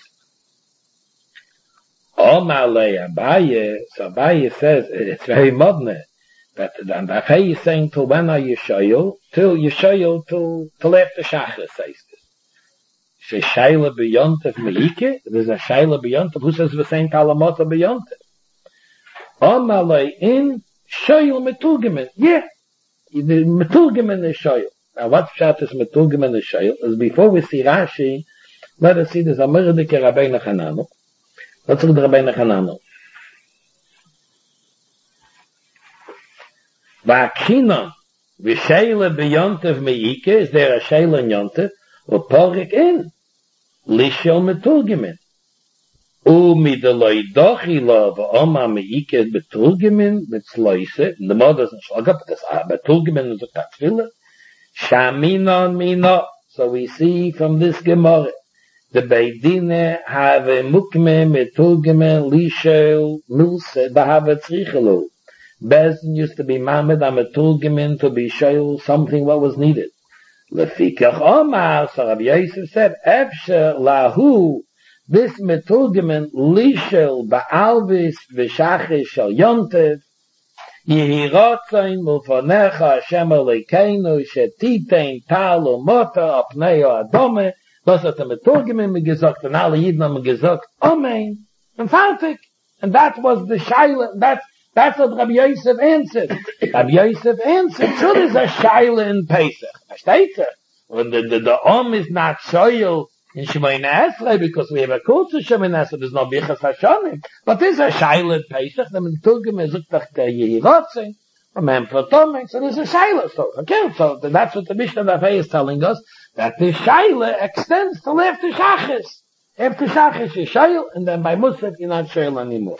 Omar le Abaye, so Abaye says it's very modern. That and Daf Hey is saying till when are you shoyel? Till you shoyel till after Shachar says this. She shayla b'yontav meike. There's a shayla b'yontav. Who says the same talamoto b'yontav? Omalei in shoyel meturgemen. Yeah, the meturgemen is shoyel. Now what pshat is meturgemen is shoyel? Is before we see Rashi, let us see this Amerdike Rabbeinu Chananel. Let's look at Rabbeinu Chananel. Va'kina v'shayla b'yontav meike. Is there a shayla in yontav? Or porik in lishel meturgemen. U'mideloi dochi lo v'oma meike beturgemen mitzloise. The mother doesn't shlag up because beturgemen is a katfila. Shaminon mina. So we see from this Gemara, the Beidine have a mukme meturgemen lishel milse bahava tzrichelu. Bezin used to be mamed a meturgemen to be shoyel something what was needed. Lefikach Omar, so Rabbi Yosef said, Efsher lahu, this meturgimen lishel ba'alvis v'shachis shel yontev, Yehi rotzain mulfonecha Hashem Elokeinu shetitein tal umota apnei adome. Das hat meturgimen mir gesagt, und alle Jiden haben gesagt, Amen, and fertig. And that was the shaila, that's what Rabbi Yosef answered. Rabbi Yosef answered, sure there's a shaila in Pesach. Versteht when the is not shoyel in Shemoneh Esrei, because we have a kurz of Shemoneh Esrei, there's no bichas hashonim. But there's a shaila in Pesach, the meturgimen sagt the Yehi rotzain, Amen for Tomei, so there's a shaila. So, okay, so that's what the Mishnah Dafei is telling us, that the shaila extends till after Shachis. After Shachis is shail, and then by Musaf you're not shail anymore.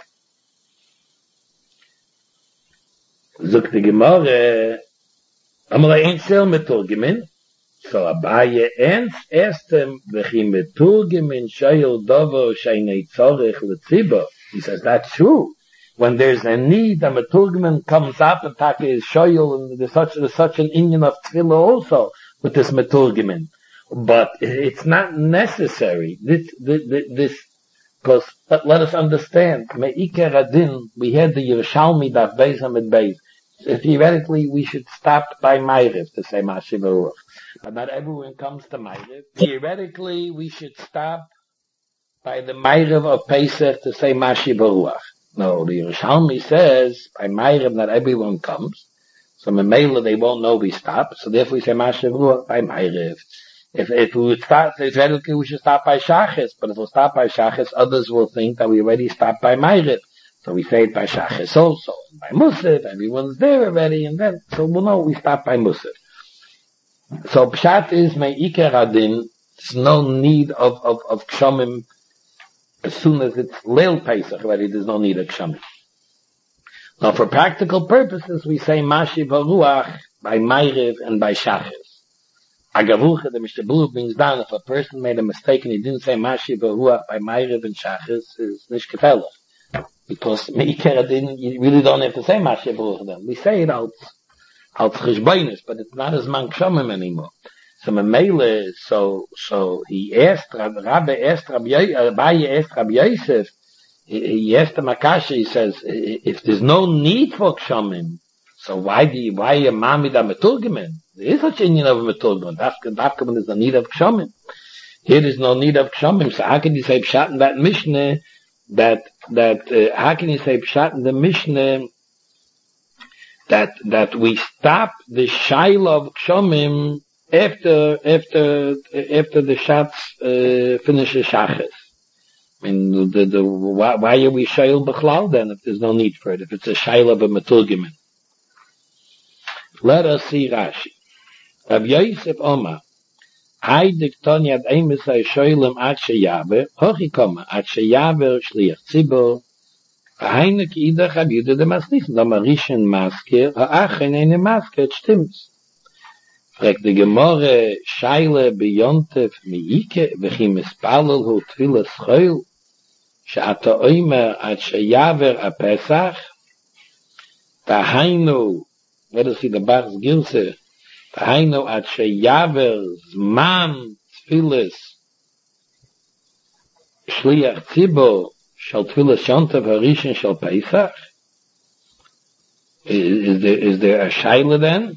Zuk the Gemara, Amra ein sel meturgimen, so Abaye ends estem v'chi meturgimen shail dovo sheinei tzorech l'tzibor. He says that's true. When there's a need, a meturgimen comes up and taka is shail, and there's such an inyan of tefillah also with this meturgimen. But it's not necessary. This, because let us understand. Me'ikar adin, we had the Yerushalmi daf beis hamid beis. Theoretically, we should stop by Ma'ariv to say Mashiv Baruch. But not everyone comes to Ma'ariv. Theoretically, we should stop by the Ma'ariv of Pesach to say Mashiv Baruch. No, the Yerushalmi says by Ma'ariv not everyone comes. So Memela they won't know we stop. So therefore we say Mashiv Baruch by Ma'ariv. If we would start, theoretically we should stop by Shachis, but if we stop by Shachis, others will think that we already stopped by Ma'ariv. So we say it by Shachis also. By Musaf, everyone's there already, and then, so we'll know we stop by Musaf. So Pshat is Me'ikar Adin, there's no need of Kshomim, as soon as it's Leil Pesach already, there's no need of Kshomim. Now for practical purposes, we say Mashiv Haruach by Ma'ariv and by Shachis. Agavucha, the Mishnah Berurah brings down, if a person made a mistake and he didn't say Mashiv Baruch by Ma'ariv and Shachis, is Nish Kefelach. Because Me'ikar Adin, you really don't have to say Mashiv Baruch then. We say it out Cheshbonus, but it's not as man Kshomim anymore. So Memele, so he asked, Abaye asked Rabbi Yosef, he asked the Makashi, he says, if there's no need for Kshomim, so why are you mamid a meturgimen? There is such a need of a meturgimen. Dafka when there's no need of kshomim. Here there's no need of kshomim. So how can you say pshat in that Mishnah how can you say pshat in the Mishnah that we stop the shaila of kshomim after the shatz finishes shachas? I mean, why are we shail b'chlal then if there's no need for it? If it's a shaila of a meturgimen. Let us see Rashi. Rav Yosef Omar, Heidik Tony ad Eimesai Shoylem ad Sheyaver, Hochi Koma, ad Sheyaver Shliach Tzibor, Heinek Idach ab Yudah de Masnifen, da Marishen Masker, Ha'achen eine Masker, it stimmt. Fragt die Gemorre, Shaile beyontef miike, Vechi mispalel hu Tfilas Choyl, She'ata Oimer ad Sheyaver a Pesach, Tahainu, let us see the Bach's Gilse. Tahainu at sheyaver zman tfilis shliach tzibor shal tfilis shontav harishin shal Pesach. Is there a shaila then?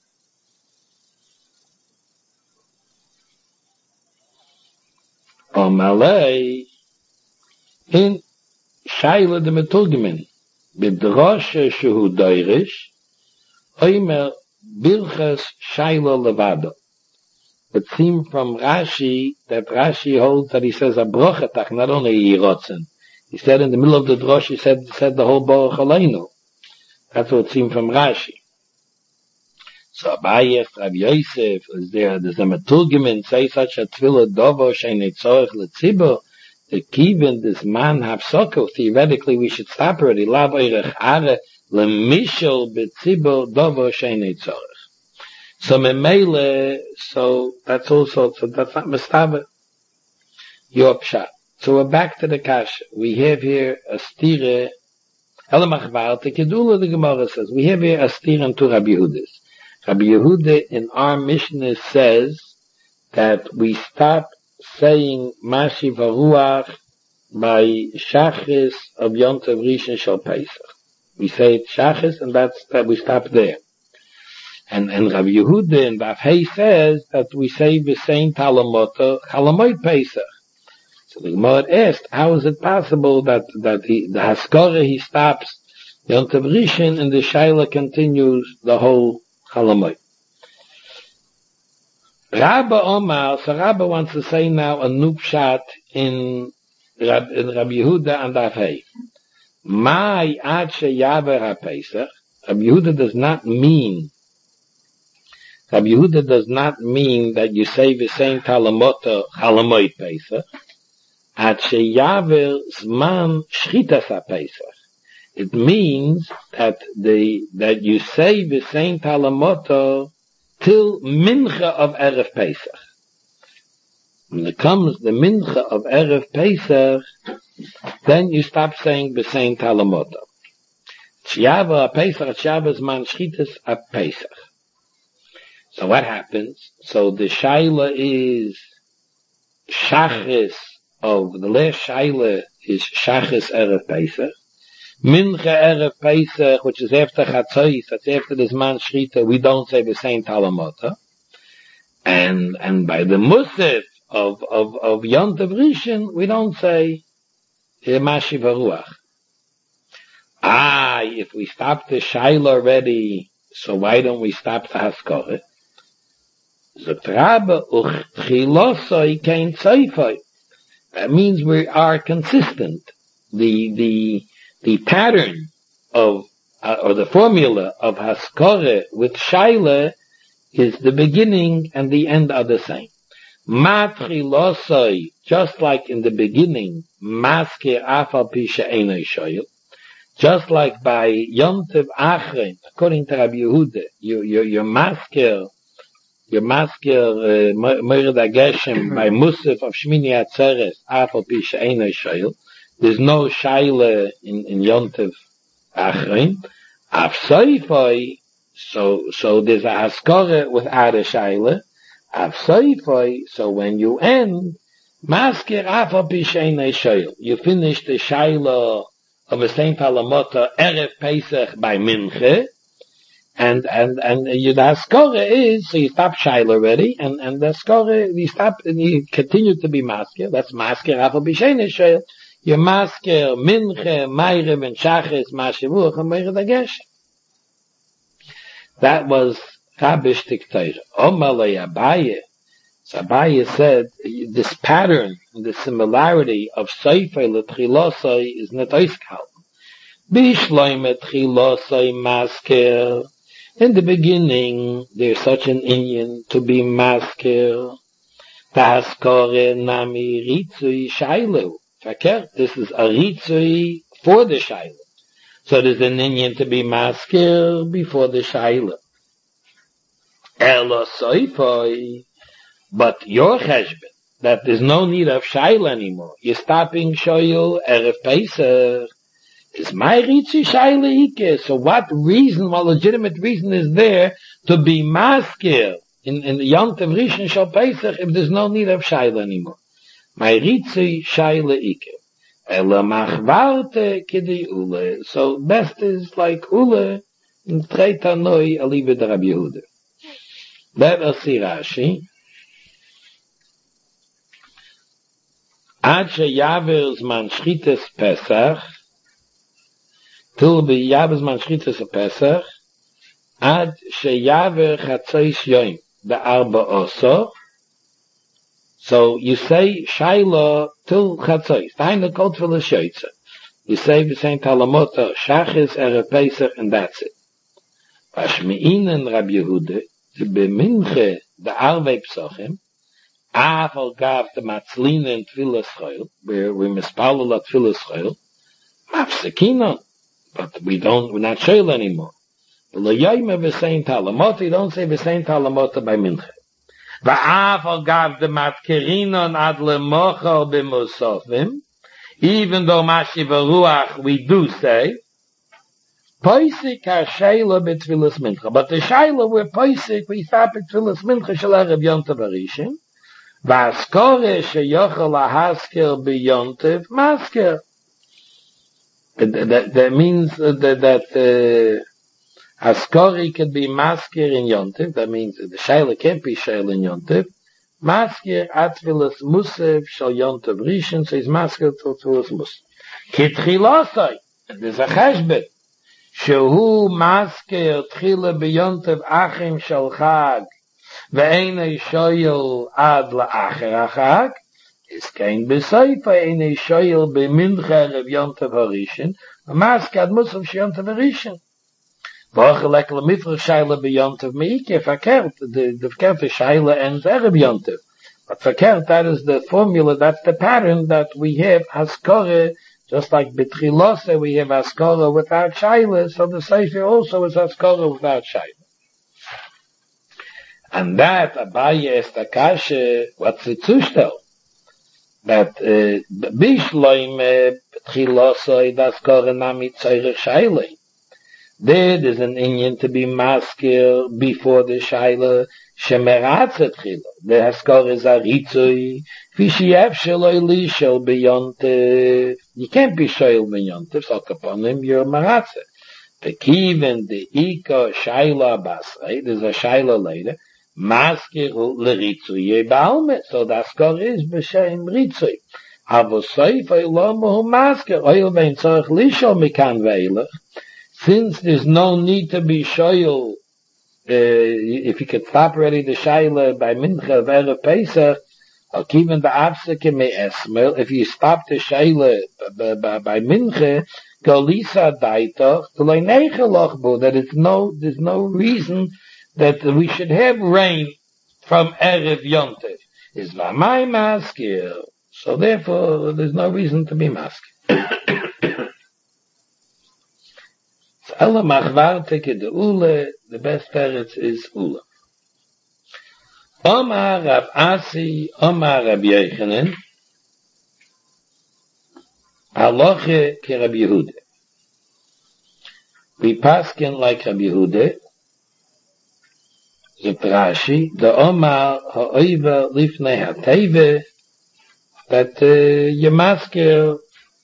O malay in shaila de meturgimin b'drosh shehu doirish Oimer Birchas Shaila Levado. It seems from Rashi that Rashi holds that he says a brochetach, not only Yirotzen. He said in the middle of the drosh, he said the whole Baruch Aleinu. That's what it seems from Rashi. So Abaye, Rav Yosef, there's a meturgimen say such a tefillah dovo sheinei tzorech letzibur. The kivin this man hafsoko. Theoretically, we should stop already. Lav oirech are lemishel betzibur dovo sheinei tzorech. So memele, so that's not mestava. Your pshat. So we're back to the kasha. We have here a stire. Elamachvar the kedula the Gemara says we have here a stire to Rabbi Yehudis. Rabbi Yehuda in our Mishnah says that we stop saying Mashiv HaRuach by Shachris of Yontav Rishon Shel Pesach. We say it Shachris, and that we stop there. And Rabbi Yehuda in Daf Hey says that we say V'sein Talamoto Chalamoid Pesach. So the Gemara asked, how is it possible that the Haskara he stops Yontav Rishon and the Shaila continues the whole Chalamoid? Rabba Omar, so Rabba wants to say now a new pshat in Rabbi Yehuda and Daf Hey. Mai ad sheyaver ha-Pesach. Rabbi Yehuda does not mean that you say v'sein Talamoto Chalamoid Pesach. Ad sheyaver zman shchitas ha-Pesach. It means that you say v'sein Talamoto till Mincha of Erev Pesach. When it comes the Mincha of Erev Pesach, then you stop saying B'sein Talamoto. Shiyava Pesach, Shiyava Zman Shchitas a Pesach. So what happens? So the Shaila is Shachris of the last Shaila is Shachris Erev Pesach. Mincha Erev Pesach, which is after Chatzos, that's after the Zman Shchita, we don't say B'sein Talamoto. And by the Musaf of Yontav Rishon, we don't say Mashiv HaRuach. If we stop the Shaila already, so why don't we stop the Haskara? That means we are consistent. The pattern of, or the formula of Haskara with Shaila is the beginning and the end are the same. Matchilosai, just like in the beginning, Maskir Afal Pisha Einay Shoyel, just like by Yom Tov Achrein, according to Rabbi Yehuda, your Maskir Mered HaGeshem by Musaf of Shmini Atzeres Afal Pisha Einay Shoyel. There's no Shaila in Yom Tov Achrein. Af Soifoi, so there's a Haskara without a Shaila. Af Soifoi, so when you end, Maskir Afal Pishein Shoyel, you finish the Shaila of a Saint Talamoto Erev Pesach by Minche, and the Haskara is, so you stop Shaila already, and the Haskara, you stop, and you continue to be Maskir, that's Maskir Afal Pishein Shoyel. You're Maskir, Minche, Meirim, and Shachis, Mashivuch, and Mered HaGeshem. That was Chabish Tikteir. Omalei Abaye. So Abaye said, this pattern, the similarity of Sefer L'Tchilosai is not Oiskal. Bishloim L'Tchilosai Maskir. In the beginning, there's such an inyan to be Maskir. Tahaskore Nami Ritzui Shailu. This is a ritzui for the Shaila. So there's an inyan to be maskir before the Shaila. Elo soifoi, but your cheshbon, that there's no need of Shaila anymore. You're stopping Shoyel Erev Pesach. Is my ritzui Shaila ike? So what legitimate reason is there to be maskir in the Yontav Rishon Shel Pesach if there's no need of Shaila anymore? My ritzui Shaila ike. Ela machvarte kedi ule. So best is like ule in treita noi alive de Rabbi Yehuda. Let us see Rashi. Ad sheyaver zman shchitas Pesach, till be yaver zman shchitas Pesach, ad sheyaver chatzos yoim be'arba osor. So you say Shaila till Chatzos. Daina kol tefillah shoytze. You say V'sein Talamoto Shachis Erev Pesach, and that's it. Vashmeinen Rabbi Yehuda to beminche the Arvei Psochim Afal Gav the Matzlina and Tfilas Choil, where we mispalel at Tfilas Choil, Mafsekinon, but we're not Shoyl anymore. L'yoyme V'sein Talamoto, you don't say V'sein Talamoto by minche. Va'afal gav de matkerinon ad lemochel b'musofim, even though Mashiv HaRuach we do say, Poisik ha-shayla betfilas mincha. But the shayla we're poisik, we stop at tfilas mincha shel Erev Yontav Harishon. V'askore sheyochel ha-hasker b'yontav masker. That means that Haskori could be masker in Yontiv. That means the shayla can't be shayla in Yontiv. Masker atvilas musaf shal Yontiv Rishon, so he's masker to atvilas musaf. Kitchilosai, there's a cheshbet. Shehu masker tchila b'Yontiv achim shal chag, ve'enei shoyel ad la'acher achag, is kein besayfa enei shoyel b'mincha Erev Yontiv Harishon, masker ad musaf shal Yontiv Harishon. Vorgelek le mithra shaila beyontav meike verkehrt. The verkehrte shaila ends Erev Yontav. But verkehrt, that is the formula, that's the pattern that we have haskore, just like betchilose we have haskore without shaila, so the sefer also is haskore without shaila. And that Abaye Estakashe, what's the zustel? That bishloim betchilose haskore nami tzorech shaila. There is an Indian to be maskir before the Shaila Shemeratzet Chila. The Haskor is a Ritzui. Fishiev Shaloi Lishel Beyontev. You can't be Shoel Beyontev, so upon him you're Meratzet. The Kiven, the Iko, Shaila Basrei, there's a Shaila later. Maskir L'Ritzui Baume. So the Haskor is B'Shem Ritzui. Avosai Feilomu Maskir. Oil Vein Tzorech Lishel Mikan Veilach. Since there's no need to be shoyel, if you could stop already the shayla by mincha of Erev Pesach, or even the afseke me esmel, if you stop the shayla by mincha, go lisa daitoch, to lay nechelochbo, that there's no reason that we should have rain from Erev Yontev. Is v'amay maskir. So therefore, there's no reason to be maskir. Alle machwarteke de Ule, the best parents is Ule. Omar Rab Asi, Omar Rab Yochanan, Halacha ke Rab Yehuda. We paskin like Rab Yehuda, Zet Rashi, the Omar ha'oiva lifnei ha'teive, that you masker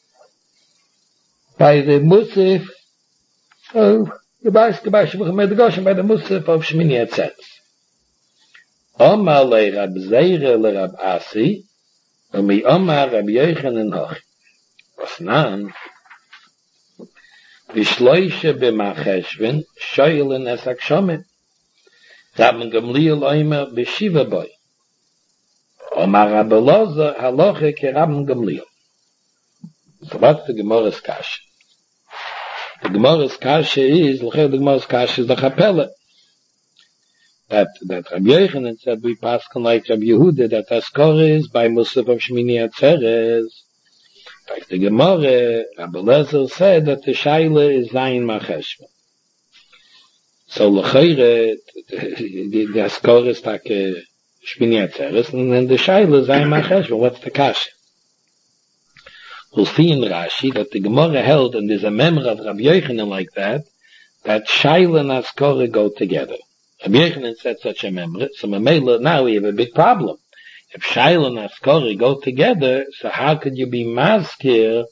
by the Musaf. Oh, the Shmuch made the Goshen by the Musaf of Shmini Atzeres. Omar le Rab Zeire le Rab Asi, mi Omar Rab Yochanan hoch. Was nan, Vishloishe b'macheshven, shoyelen es akshomen. Rabban Gamliel oimer b'shiva boy. Omar Rab Elazar haloche ke Rabban Gamliel. So what's the Gemara's Kasha? The Gemara's Kasha is, the Gemara's Kasha is the Chapelle. That Rabbi Yochanan said we pass like Rabbi Yehuda, that Haskor is by Musaf of Shmini Atzeres. Like the Gemara, Rabbi Elazar said that the Shaila is Zayin Macheshva. So L'chayre, the Haskor is like Shmini Atzeres, and then the Shaila is Zayin Macheshva. What's the Kasha? We'll see in Rashi that the Gemara held, and there's a member of Rabbi Yochanan like that Shaila and Haskor go together. Rabbi Yochanan said such a member, so now we have a big problem. If Shaila and Haskor go together, so how could you be maskir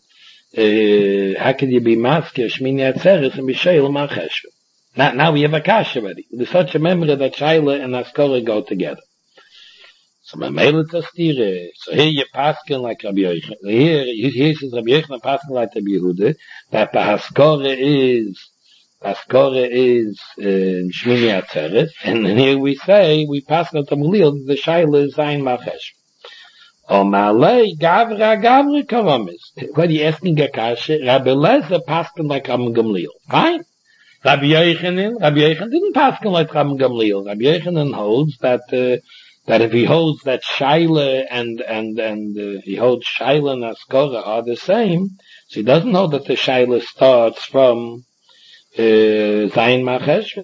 Shmini Atzeres and be Shaila Macheshva? Now we have a kasha already. There's such a member that Shaila and Haskor go together. So here you paskin like Rabbi Yochanan. Here says Rabbi Yochanan paskin like Rabbi Yehuda, that the Haskor is Shmini Atzeres, and here we say we paskin to Gamliel the Shaila is Zayin Macheshva. Omalei Gavra Karamis. What are you asking a kasha? Rabbi Elazar paskin like Rabban Gamliel. Fine. Rabbi Yochanan didn't paskin like Rabban Gamliel. Rabbi Yochanan holds that if he holds that Shaila and he holds Shaila and Haskora are the same, so he doesn't hold that the Shaila starts from Zayin Macheshva.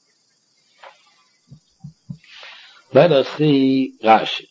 Let us see Rashi.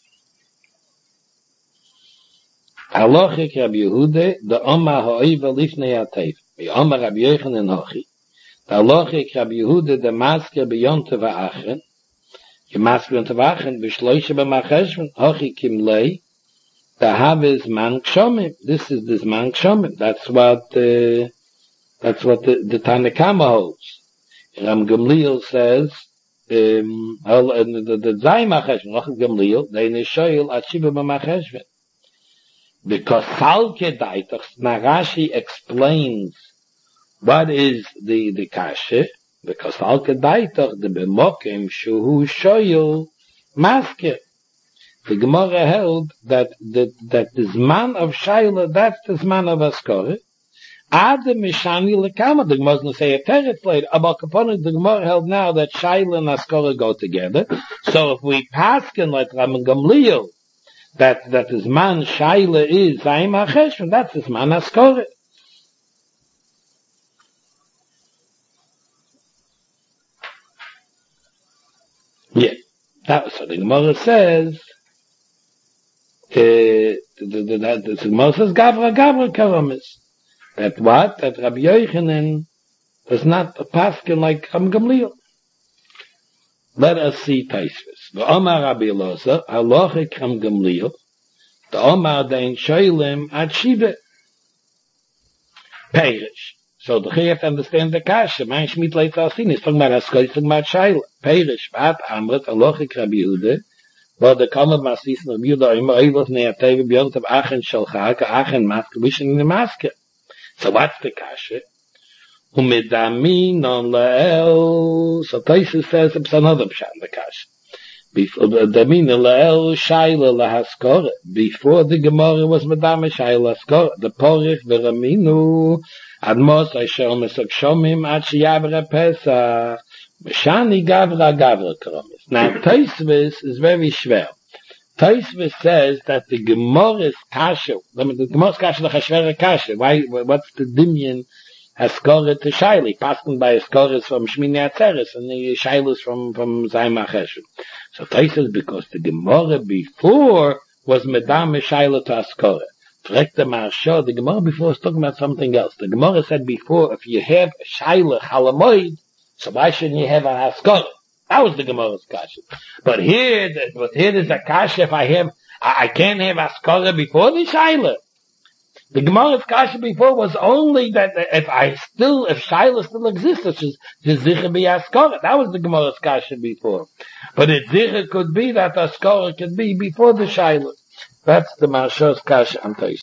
Halachic Rabbi Yehuda, the Omar ha'oiva lifnei ha'teif. The Omar Rabbi Yochanan hochi. The Alochik Rabbi Yehuda, the Masker beyond the Va'achen, the Masker beyond the Va'achen, Bishloisha b'macheshven, Hochi Kim Lei, the Haviz Man Kshomim. This is this Man Kshomim. That's what the Tanakama holds. Ram Gamliel says, the Zay Macheshven, Hochi Gamliel, they Nishoyel Achiva b'macheshven. Because Salke Daitach, Narashi explains what is the kashe, because Salke Daitach, the Bemokim, Shuhu Shoyel, Maske. The Gemara held that the Zman of Shaila, that's the Zman of Askore. Ade Mishani Lekama, the Gemara doesn't say a teretz later, about Kaponik, the Gemara held now that Shaila and Askore go together. So if we paskin like Ram Gamliel, that his man Shaila is Zayim HaCheshvan, that's his man Askore. Yeah, that was what the Gemara says. The Gemara says Gavra Karamis. That what? That Rabbi Yochanan was not a paskin like Ram Gamliel. Let us see Taisvis. The Omar Rabbi Elazar, Halochik Ram Gamliel, the Omar Dein Shoylem at Shiva. Perish. So the Chiyah have to understand the Kasha. Mein Shmit Leit Asin is talking about Askoi, talking about Shaila. Perish. Vat Amrit, Halochik Rabbi Yehuda, but the Kamer Masis Rabbi Yehuda, Omer Eilos Ne'ateva B'yont of Achen Shalcha, Achen Maske, Bishan in the Maske. So what's the Kasha? Umedamin on La'el. So Taisus says it's another Pshat the Kasha. Before the Damin La'el Shaila Lahaskora. Before the Gemara was Medame Shaila Lahaskora. The Porich Veraminu Admos Asher Mesok Shomim Ad Sheyavra Pesach. Meshani Gavra Kromis. Now Taisus is very schwer. Taisus says that the Gemara's Kasha, the Gemara's Kasha, the Chashvera Kasha. What's the Dimyan? Haskora to Shaili, passing by Haskoras from Shmini Atzeres, and the Shailis from Zayim HaCheshven. So Taisus, because the Gemara before was Medam Shaila to Haskora. Frek the Marsha, the Gemara before was talking about something else. The Gemara said before, if you have a Shaila Halamoid, so why shouldn't you have a Haskora? That was the Gemara's Kasha. But here there's a Kasha, if I can't have Haskora before the Shaila. The Gemara's Kasha before was only that if Shaila still exists, it's just Zicha be Askora. That was the Gemara's Kasha before. But it Zicha could be that Askora could be before the Shaila. That's the Marsha's Kasha on Taisus.